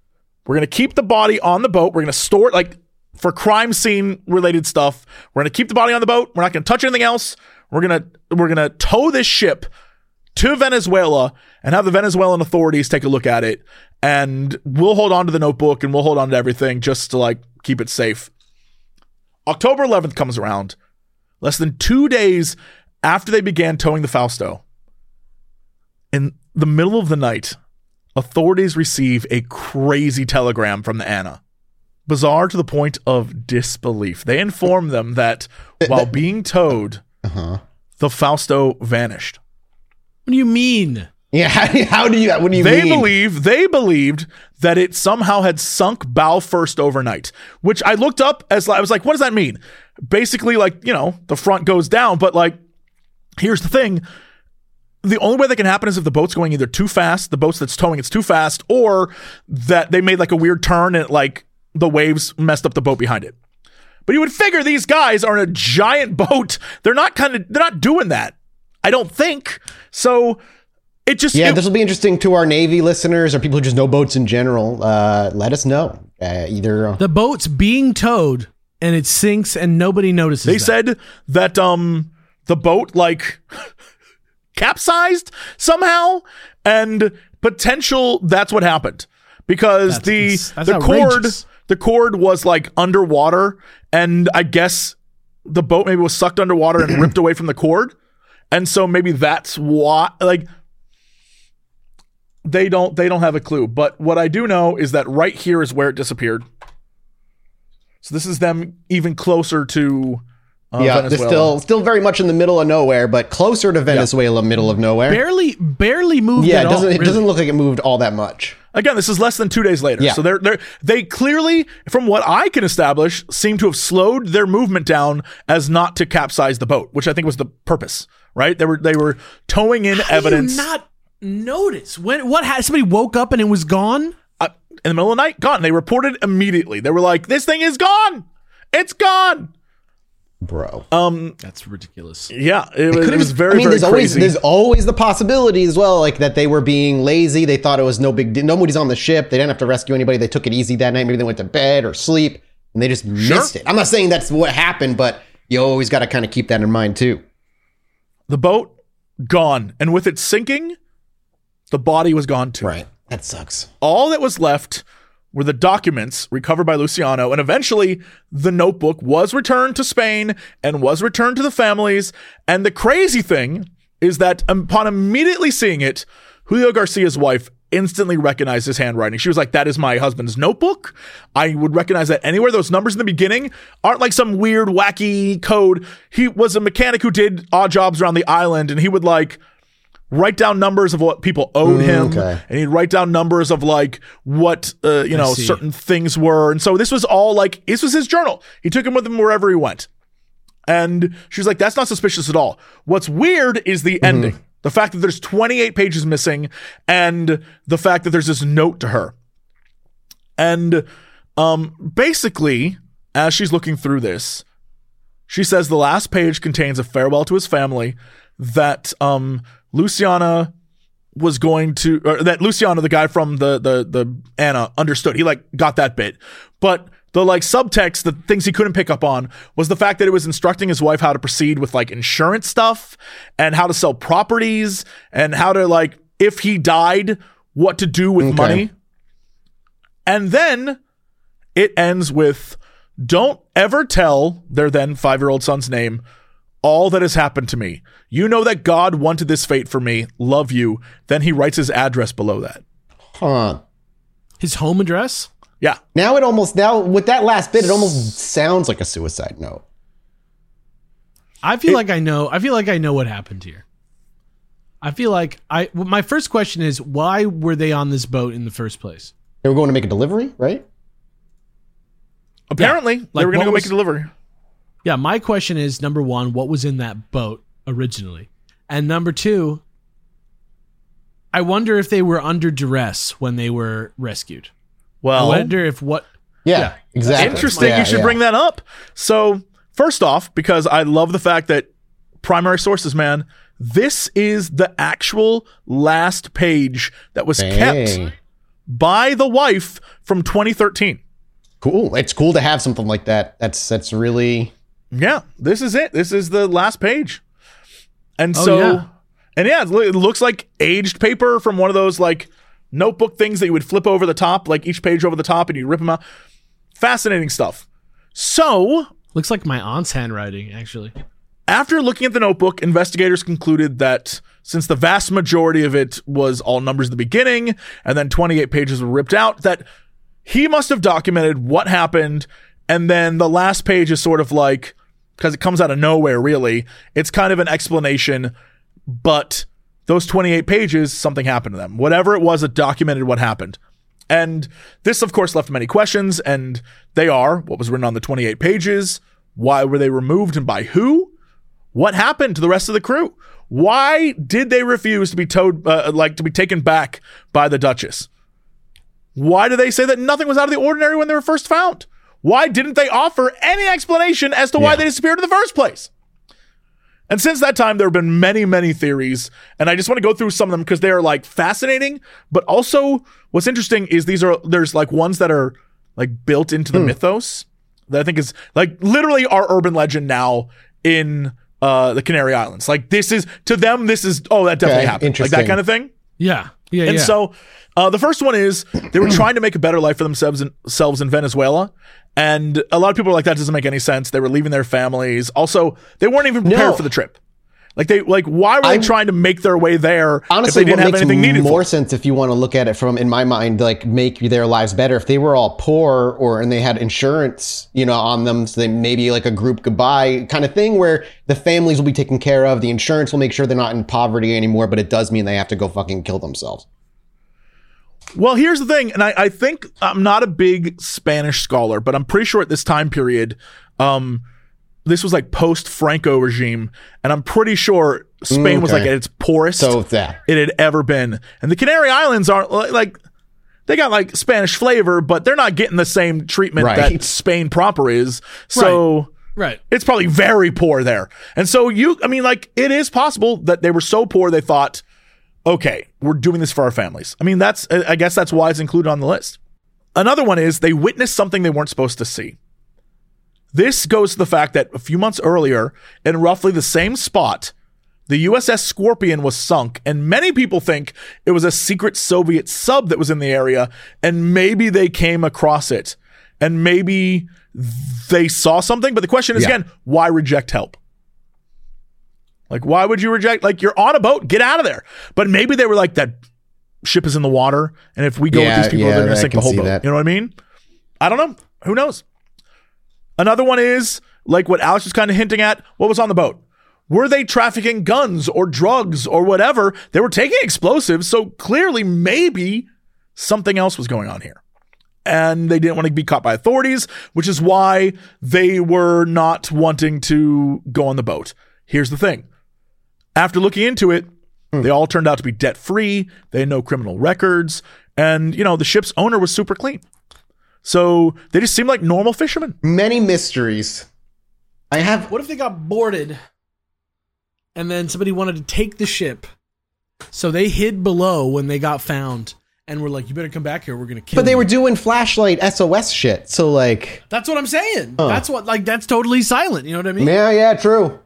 We're going to keep the body on the boat. We're going to store it like for crime scene related stuff. We're going to keep the body on the boat. We're not going to touch anything else. We're going to tow this ship to Venezuela and have the Venezuelan authorities take a look at it. And we'll hold on to the notebook and we'll hold on to everything just to like keep it safe. October 11th comes around. Less than 2 days after they began towing the Fausto. In the middle of the night, authorities receive a crazy telegram from the Anna. Bizarre to the point of disbelief. They inform them that while being towed, the Fausto vanished. What do you mean? Yeah, what do you mean? They believed that it somehow had sunk bow first overnight, which I looked up as I was like, what does that mean? Basically, like, you know, the front goes down, but like, here's the thing. The only way that can happen is if the boat's going either too fast, the boat that's towing it's too fast, or that they made like a weird turn and like the waves messed up the boat behind it. But you would figure these guys are in a giant boat. They're not doing that. I don't think. So it just... Yeah, this will be interesting to our Navy listeners or people who just know boats in general. Let us know. Either... The boat's being towed and it sinks and nobody notices They said that the boat like... capsized somehow, and that's what happened because the cord was like underwater, and I guess the boat maybe was sucked underwater and ripped away from the cord, and so maybe that's why like they don't have a clue. But what I do know is that right here is where it disappeared. So this is them even closer to they're still very much in the middle of nowhere, but closer to Venezuela, middle of nowhere. Barely moved. Yeah, it doesn't look like it moved all that much. Again, this is less than 2 days later. Yeah. So they clearly, from what I can establish, seem to have slowed their movement down as not to capsize the boat, which I think was the purpose, right? They were towing in evidence. How do you not notice somebody woke up and it was gone? In the middle of the night, gone. They reported immediately. They were like, "This thing is gone. It's gone." Bro, that's ridiculous. Yeah, it was very very crazy. There's always the possibility as well, like that they were being lazy. They thought it was no big deal. Nobody's on the ship. They didn't have to rescue anybody. They took it easy that night. Maybe they went to bed or sleep, and they just missed it. I'm not saying that's what happened, but you always got to kind of keep that in mind too. The boat gone, and with it sinking, the body was gone too. Right, that sucks. All that was left were the documents recovered by Luciano, and eventually the notebook was returned to Spain and was returned to the families. And the crazy thing is that upon immediately seeing it, Julio Garcia's wife instantly recognized his handwriting. She was like, "That is my husband's notebook. I would recognize that anywhere. Those numbers in the beginning aren't like some weird, wacky code." He was a mechanic who did odd jobs around the island, and he would like write down numbers of what people owed him, and he'd write down numbers of like what certain things were. And so this was his journal. He took him with him wherever he went. And she's like, "That's not suspicious at all. What's weird is the ending. The fact that there's 28 pages missing, and the fact that there's this note to her." And basically, as she's looking through this, she says the last page contains a farewell to his family that Luciano was going to, or that Luciano, the guy from the Anna, understood. He like got that bit, but the like subtext, the things he couldn't pick up on, was the fact that it was instructing his wife how to proceed with like insurance stuff and how to sell properties and how to like, if he died, what to do with money. And then it ends with, "Don't ever tell," their then 5-year-old son's name, "all that has happened to me. You know that God wanted this fate for me. Love you." Then he writes his address below that. His home address? Yeah. Now with that last bit, it almost sounds like a suicide note. I feel like I know what happened here. I feel like my first question is, why were they on this boat in the first place? They were going to make a delivery, right? Apparently, they were going to go make a delivery. Yeah, my question is, number one, what was in that boat originally? And number two, I wonder if they were under duress when they were rescued. Well, I wonder if what... Yeah, exactly. Interesting. You should bring that up. So, first off, because I love the fact that primary sources, man, this is the actual last page that was kept by the wife from 2013. Cool. It's cool to have something like that. That's really... Yeah, this is it. This is the last page. And it looks like aged paper from one of those like notebook things that you would flip over the top, like each page over the top, and you rip them out. Fascinating stuff. So... Looks like my aunt's handwriting, actually. After looking at the notebook, investigators concluded that since the vast majority of it was all numbers at the beginning, and then 28 pages were ripped out, that he must have documented what happened, and then the last page is sort of like, because it comes out of nowhere, really, it's kind of an explanation, but those 28 pages, something happened to them. Whatever it was, it documented what happened. And this, of course, left many questions, and they are, what was written on the 28 pages? Why were they removed and by who? What happened to the rest of the crew? Why did they refuse to be towed, to be taken back by the Duchess? Why do they say that nothing was out of the ordinary when they were first found? Why didn't they offer any explanation as to why they disappeared in the first place? And since that time, there have been many, many theories, and I just want to go through some of them because they are like fascinating, but also what's interesting is there's like ones that are like built into the mythos that I think is like literally our urban legend now in the Canary Islands. Like this is, to them, that definitely happened. Like that kind of thing. Yeah. So the first one is they were trying to make a better life for themselves in Venezuela. And a lot of people are like, that doesn't make any sense. They were leaving their families. Also, they weren't even prepared for the trip. Why were they trying to make their way there if they didn't have anything needed? More sense if you want to look at it from, in my mind, like make their lives better. If they were all poor and they had insurance, on them, so they maybe like a group goodbye kind of thing where the families will be taken care of. The insurance will make sure they're not in poverty anymore, but it does mean they have to go fucking kill themselves. Well, here's the thing, and I think I'm not a big Spanish scholar, but I'm pretty sure at this time period, this was like post-Franco regime, and I'm pretty sure Spain was like at its poorest it had ever been. And the Canary Islands aren't like, they got like Spanish flavor, but they're not getting the same treatment that Spain proper is. So it's probably very poor there. And so it is possible that they were so poor they thought, okay, we're doing this for our families. I guess that's why it's included on the list. Another one is they witnessed something they weren't supposed to see. This goes to the fact that a few months earlier, in roughly the same spot, the USS Scorpion was sunk, and many people think it was a secret Soviet sub that was in the area, and maybe they came across it, and maybe they saw something. But the question is, again, why reject help? Like, why would you reject? Like, you're on a boat, get out of there. But maybe they were like, that ship is in the water, and if we go with these people, they're going to sink the whole boat. That. You know what I mean? I don't know. Who knows? Another one is, like what Alex was kind of hinting at, what was on the boat? Were they trafficking guns or drugs or whatever? They were taking explosives, so clearly maybe something else was going on here. And they didn't want to be caught by authorities, which is why they were not wanting to go on the boat. Here's the thing. After looking into it, they all turned out to be debt-free. They had no criminal records. And, the ship's owner was super clean. So they just seemed like normal fishermen. Many mysteries. What if they got boarded and then somebody wanted to take the ship? So they hid below when they got found and were like, you better come back here. We're going to kill you. But they were doing flashlight SOS shit. So like. That's what I'm saying. That's totally silent. You know what I mean? Yeah, true.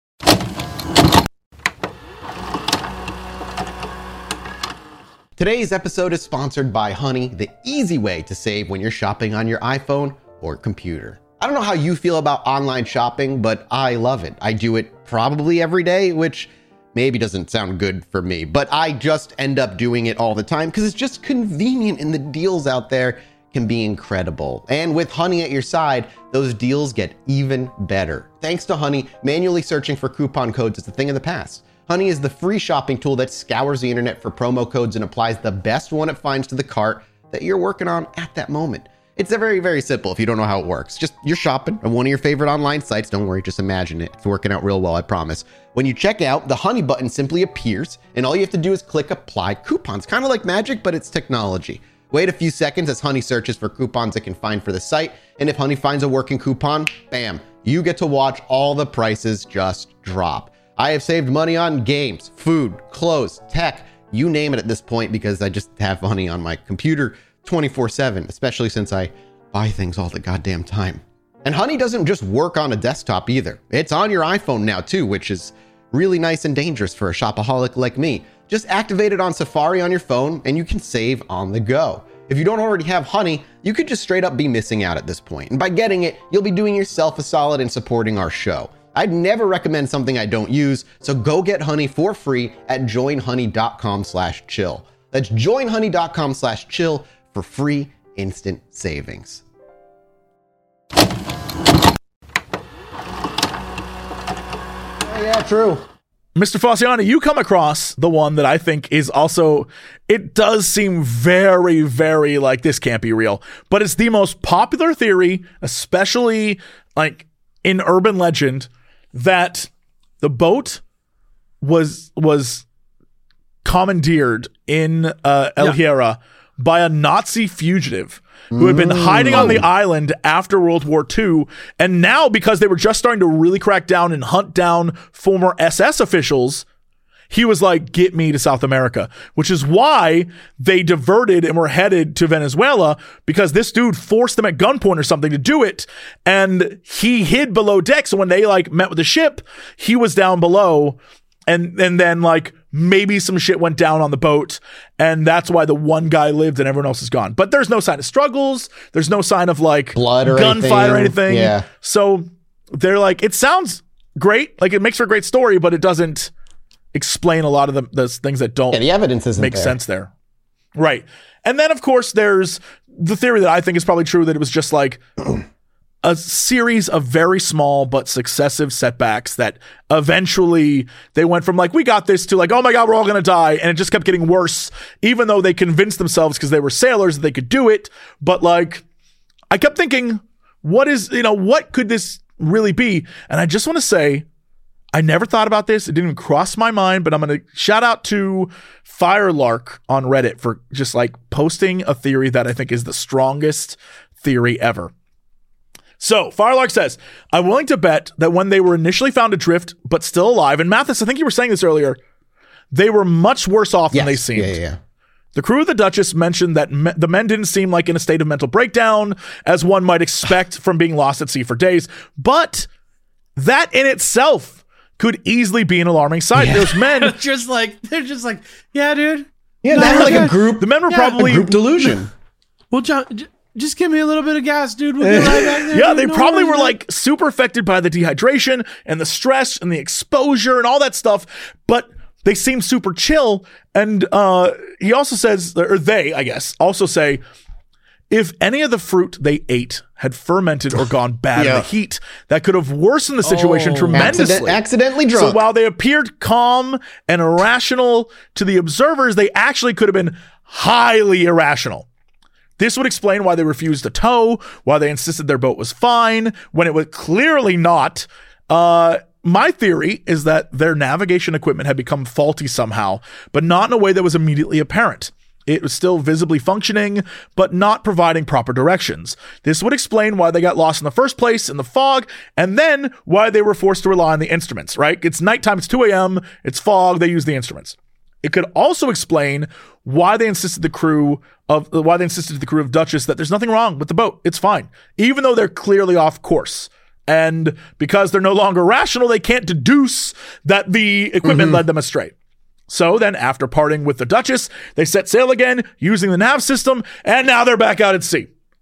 Today's episode is sponsored by Honey, the easy way to save when you're shopping on your iPhone or computer. I don't know how you feel about online shopping, but I love it. I do it probably every day, which maybe doesn't sound good for me, but I just end up doing it all the time because it's just convenient and the deals out there can be incredible. And with Honey at your side, those deals get even better. Thanks to Honey, manually searching for coupon codes is a thing of the past. Honey is the free shopping tool that scours the internet for promo codes and applies the best one it finds to the cart that you're working on at that moment. It's very, very simple if you don't know how it works. Just you're shopping on one of your favorite online sites. Don't worry, just imagine it. It's working out real well, I promise. When you check out, the Honey button simply appears and all you have to do is click apply coupons. Kind of like magic, but it's technology. Wait a few seconds as Honey searches for coupons it can find for the site. And if Honey finds a working coupon, bam, you get to watch all the prices just drop. I have saved money on games, food, clothes, tech, you name it at this point, because I just have Honey on my computer 24/7, especially since I buy things all the goddamn time. And Honey doesn't just work on a desktop either. It's on your iPhone now too, which is really nice and dangerous for a shopaholic like me. Just activate it on Safari on your phone and you can save on the go. If you don't already have Honey, you could just straight up be missing out at this point. And by getting it, you'll be doing yourself a solid and supporting our show. I'd never recommend something I don't use, so go get Honey for free at joinhoney.com/chill. That's joinhoney.com/chill for free instant savings. Yeah, true. Mr. Fossiani, you come across the one that I think is also, it does seem very, very like this can't be real, but it's the most popular theory, especially like in urban legend, that the boat was commandeered in El Hierro by a Nazi fugitive who had been hiding on the island after World War II. And now, because they were just starting to really crack down and hunt down former SS officials, he was like, get me to South America, which is why they diverted and were headed to Venezuela, because this dude forced them at gunpoint or something to do it. And he hid below deck. So when they like met with the ship, he was down below. And then like maybe some shit went down on the boat, and that's why the one guy lived and everyone else is gone. But there's no sign of struggles. There's no sign of like blood or gunfire or anything. Yeah. So they're like, it sounds great. Like it makes for a great story, but it doesn't explain a lot of the things that don't the evidence isn't make sense there. Right. And then of course there's the theory that I think is probably true, that it was just like a series of very small but successive setbacks that eventually they went from like, we got this, to like, oh my God, we're all going to die. And it just kept getting worse, even though they convinced themselves, because they were sailors, that they could do it. But like, I kept thinking, what could this really be? And I just want to say, I never thought about this. It didn't even cross my mind, but I'm going to shout out to Firelark on Reddit for just like posting a theory that I think is the strongest theory ever. So Firelark says, I'm willing to bet that when they were initially found adrift, but still alive, and Mathis, I think you were saying this earlier, they were much worse off than they seemed. Yeah. The crew of the Duchess mentioned that the men didn't seem like in a state of mental breakdown, as one might expect from being lost at sea for days. But that in itself could easily be an alarming sign. Yeah. Those men they're just like, yeah, dude. Yeah, No, that's like okay. a group. The men were probably a group delusion. Well, John, just give me a little bit of gas, dude. We'll be right back there. Yeah, dude. they No probably worries, were man. like super affected by the dehydration and the stress and the exposure and all that stuff, but they seem super chill. And he also says, or they, I guess, also say, if any of the fruit they ate had fermented or gone bad in the heat, that could have worsened the situation tremendously. Accidentally drunk. So while they appeared calm and irrational to the observers, they actually could have been highly irrational. This would explain why they refused to tow, why they insisted their boat was fine, when it was clearly not. My theory is that their navigation equipment had become faulty somehow, but not in a way that was immediately apparent. It was still visibly functioning, but not providing proper directions. This would explain why they got lost in the first place in the fog, and then why they were forced to rely on the instruments, right? It's nighttime, it's 2 a.m., it's fog, they use the instruments. It could also explain why they insisted to the crew of Duchess that there's nothing wrong with the boat. It's fine, even though they're clearly off course. And because they're no longer rational, they can't deduce that the equipment led them astray. So then, after parting with the Duchess, they set sail again using the nav system, and now they're back out at sea.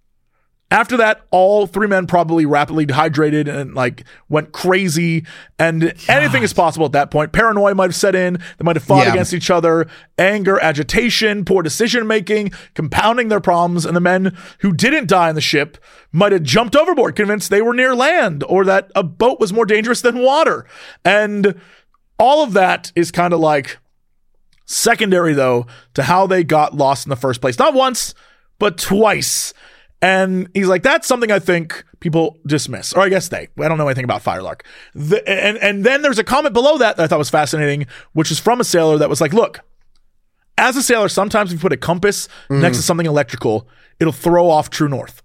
After that, all three men probably rapidly dehydrated and like went crazy, and anything is possible at that point. Paranoia might have set in. They might have fought against each other. Anger, agitation, poor decision-making, compounding their problems, and the men who didn't die on the ship might have jumped overboard, convinced they were near land or that a boat was more dangerous than water. And all of that is kind of like secondary, though, to how they got lost in the first place. Not once, but twice. And he's like, that's something I think people dismiss. Or I guess I don't know anything about Firelark. And then there's a comment below that I thought was fascinating, which is from a sailor that was like, look, as a sailor, sometimes if you put a compass next to something electrical, it'll throw off true north.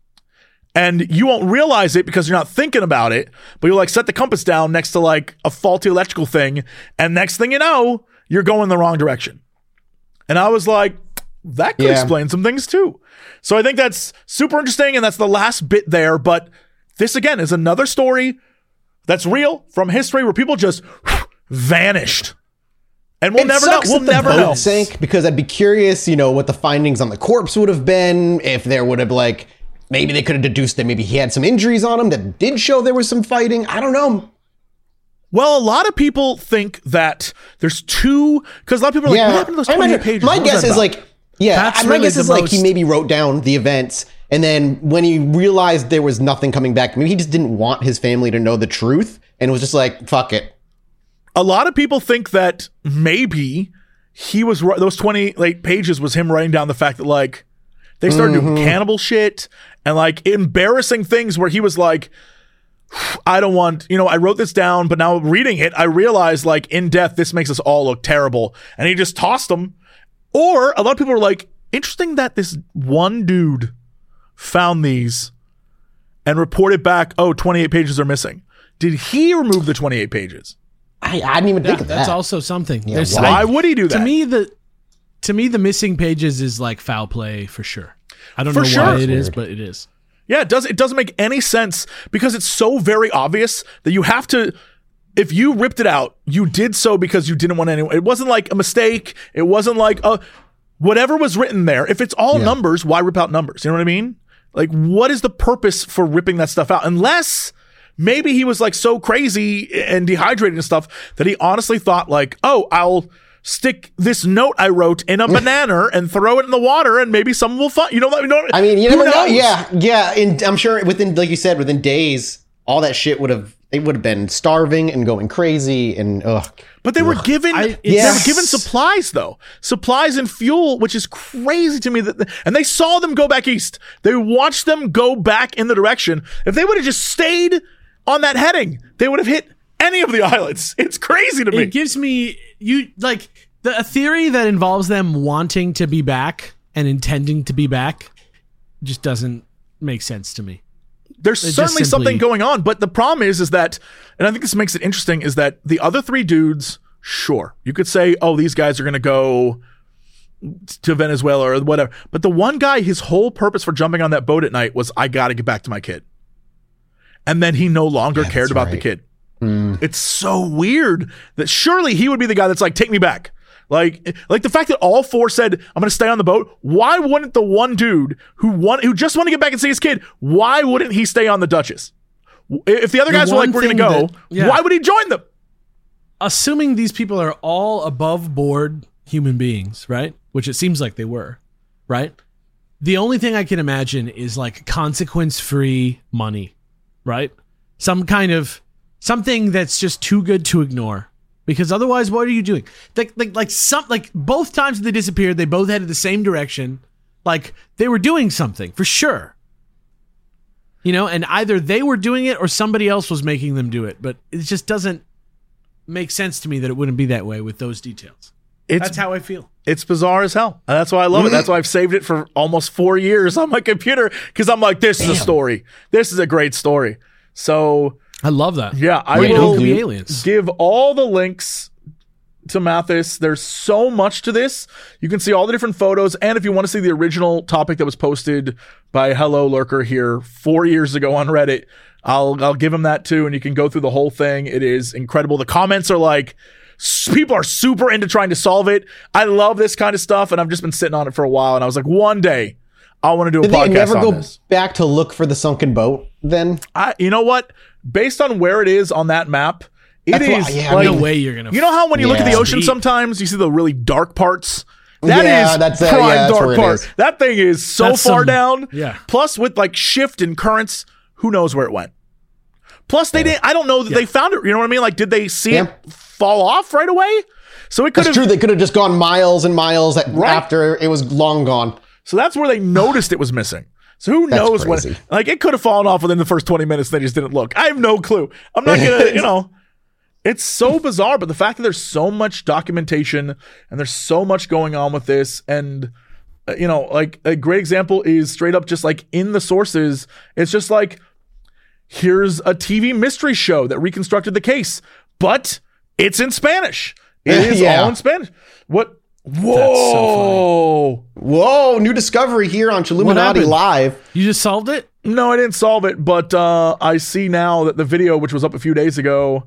And you won't realize it because you're not thinking about it, but you'll like set the compass down next to like a faulty electrical thing. And next thing you know, you're going the wrong direction. And I was like, that could explain some things too. So I think that's super interesting, and that's the last bit there. But this, again, is another story that's real from history where people just vanished. And we'll never know. We'll never know. Sank, because I'd be curious, what the findings on the corpse would have been, if there would have, maybe they could have deduced that maybe he had some injuries on him that did show there was some fighting. I don't know. Well, a lot of people think that there's two, because a lot of people are like, what happened to those 28 pages? My guess is he maybe wrote down the events, and then when he realized there was nothing coming back, maybe he just didn't want his family to know the truth, and was just like, fuck it. A lot of people think that maybe he was, those 28 pages was him writing down the fact that, they started doing cannibal shit and, embarrassing things where he was like, I don't want, I wrote this down, but now reading it, I realized, in death, this makes us all look terrible. And he just tossed them. Or a lot of people are like, interesting that this one dude found these and reported back, 28 pages are missing. Did he remove the 28 pages? I didn't even think of that. That's also something. Yeah, why would he do that? To me, the missing pages is foul play for sure. I don't know why it is, but it is. Yeah, it doesn't make any sense because it's so very obvious that you have to. If you ripped it out, you did so because you didn't want anyone. It wasn't like a mistake. It wasn't like whatever was written there. If it's all numbers, why rip out numbers? You know what I mean? What is the purpose for ripping that stuff out? Unless maybe he was so crazy and dehydrated and stuff that he honestly thought I'll stick this note I wrote in a banana and throw it in the water and maybe someone will find. I mean, you never know. Yeah. And I'm sure within, like you said, within days, all that shit would have been starving and going crazy and But they were given supplies though, supplies and fuel, which is crazy to me. And they saw them go back east. They watched them go back in the direction. If they would have just stayed on that heading, they would have hit any of the islands. It's crazy to me. It gives me a theory that involves them wanting to be back and intending to be back just doesn't make sense to me. There's certainly something going on, but the problem is that, and I think this makes it interesting, is that the other three dudes, sure, you could say, these guys are going to go to Venezuela or whatever. But the one guy, his whole purpose for jumping on that boat at night was, I got to get back to my kid. And then he no longer cared about the kid. It's so weird that surely he would be the guy that's take me back. Like the fact that all four said, I'm going to stay on the boat. Why wouldn't the one dude who just wanted to get back and see his kid, why wouldn't he stay on the Duchess? If the other guys were we're going to go, why would he join them? Assuming these people are all above board human beings, right? Which it seems like they were, right? The only thing I can imagine is consequence-free money, right? Some kind of something that's just too good to ignore. Because otherwise, what are you doing? Both times they disappeared, they both headed the same direction. They were doing something for sure. And either they were doing it or somebody else was making them do it. But it just doesn't make sense to me that it wouldn't be that way with those details. That's how I feel. It's bizarre as hell. And that's why I love it. That's why I've saved it for almost 4 years on my computer. Because I'm like, this is a story. This is a great story. So I love that. Yeah, I will give all the links to Mathis. There's so much to this. You can see all the different photos. And if you want to see the original topic that was posted by Hello Lurker here 4 years ago on Reddit, I'll give him that too. And you can go through the whole thing. It is incredible. The comments are people are super into trying to solve it. I love this kind of stuff. And I've just been sitting on it for a while. And I was like, one day I want to do a podcast on this. Did they never go back to look for the sunken boat then? You know what? Based on where it is on that map, no way you're gonna. You know how when you look at the ocean, sometimes you see the really dark parts. That's prime dark part. That thing is so far down. Yeah. Plus, with shift and currents, who knows where it went? Plus, they didn't. I don't know that they found it. You know what I mean? Did they see it fall off right away? So it could have. True. They could have just gone miles and miles after it was long gone. So that's where they noticed it was missing. So who knows when? It could have fallen off within the first 20 minutes. They just didn't look. I have no clue. I'm not gonna. It's so bizarre. But the fact that there's so much documentation and there's so much going on with this, and a great example is straight up just in the sources. It's just here's a TV mystery show that reconstructed the case, but it's in Spanish. It is all in Spanish. What Whoa. That's so funny. Whoa, new discovery here on Chilluminati Live. You just solved it? No, I didn't solve it, but I see now that the video, which was up a few days ago,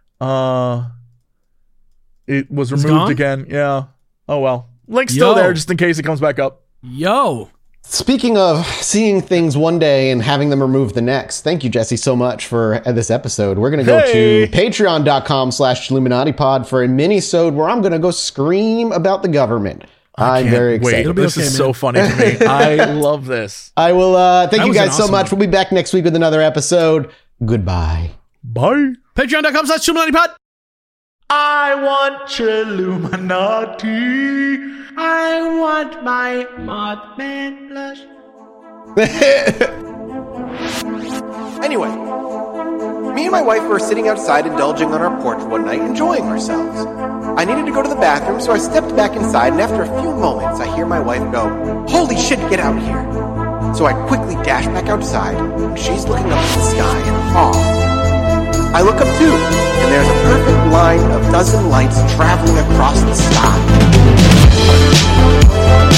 it was removed again. Yeah. Oh, well. Link's still there just in case it comes back up. Yo. Speaking of seeing things one day and having them removed the next, thank you, Jesse, so much for this episode. We're going to go to patreon.com/ChilluminatiPod for a mini-sode where I'm going to go scream about the government. I'm very excited. This is so funny to me. I love this. I will thank you guys so much. We'll be back next week with another episode. Goodbye. Bye. Patreon.com/ChilluminatiPod. I want Chilluminati. I want my Mothman blush. Anyway, me and my wife were sitting outside indulging on our porch one night, enjoying ourselves. I needed to go to the bathroom, so I stepped back inside, and after a few moments, I hear my wife go, "Holy shit, get out here." So I quickly dash back outside, and she's looking up at the sky in awe. I look up too, and there's a perfect line of dozen lights traveling across the sky.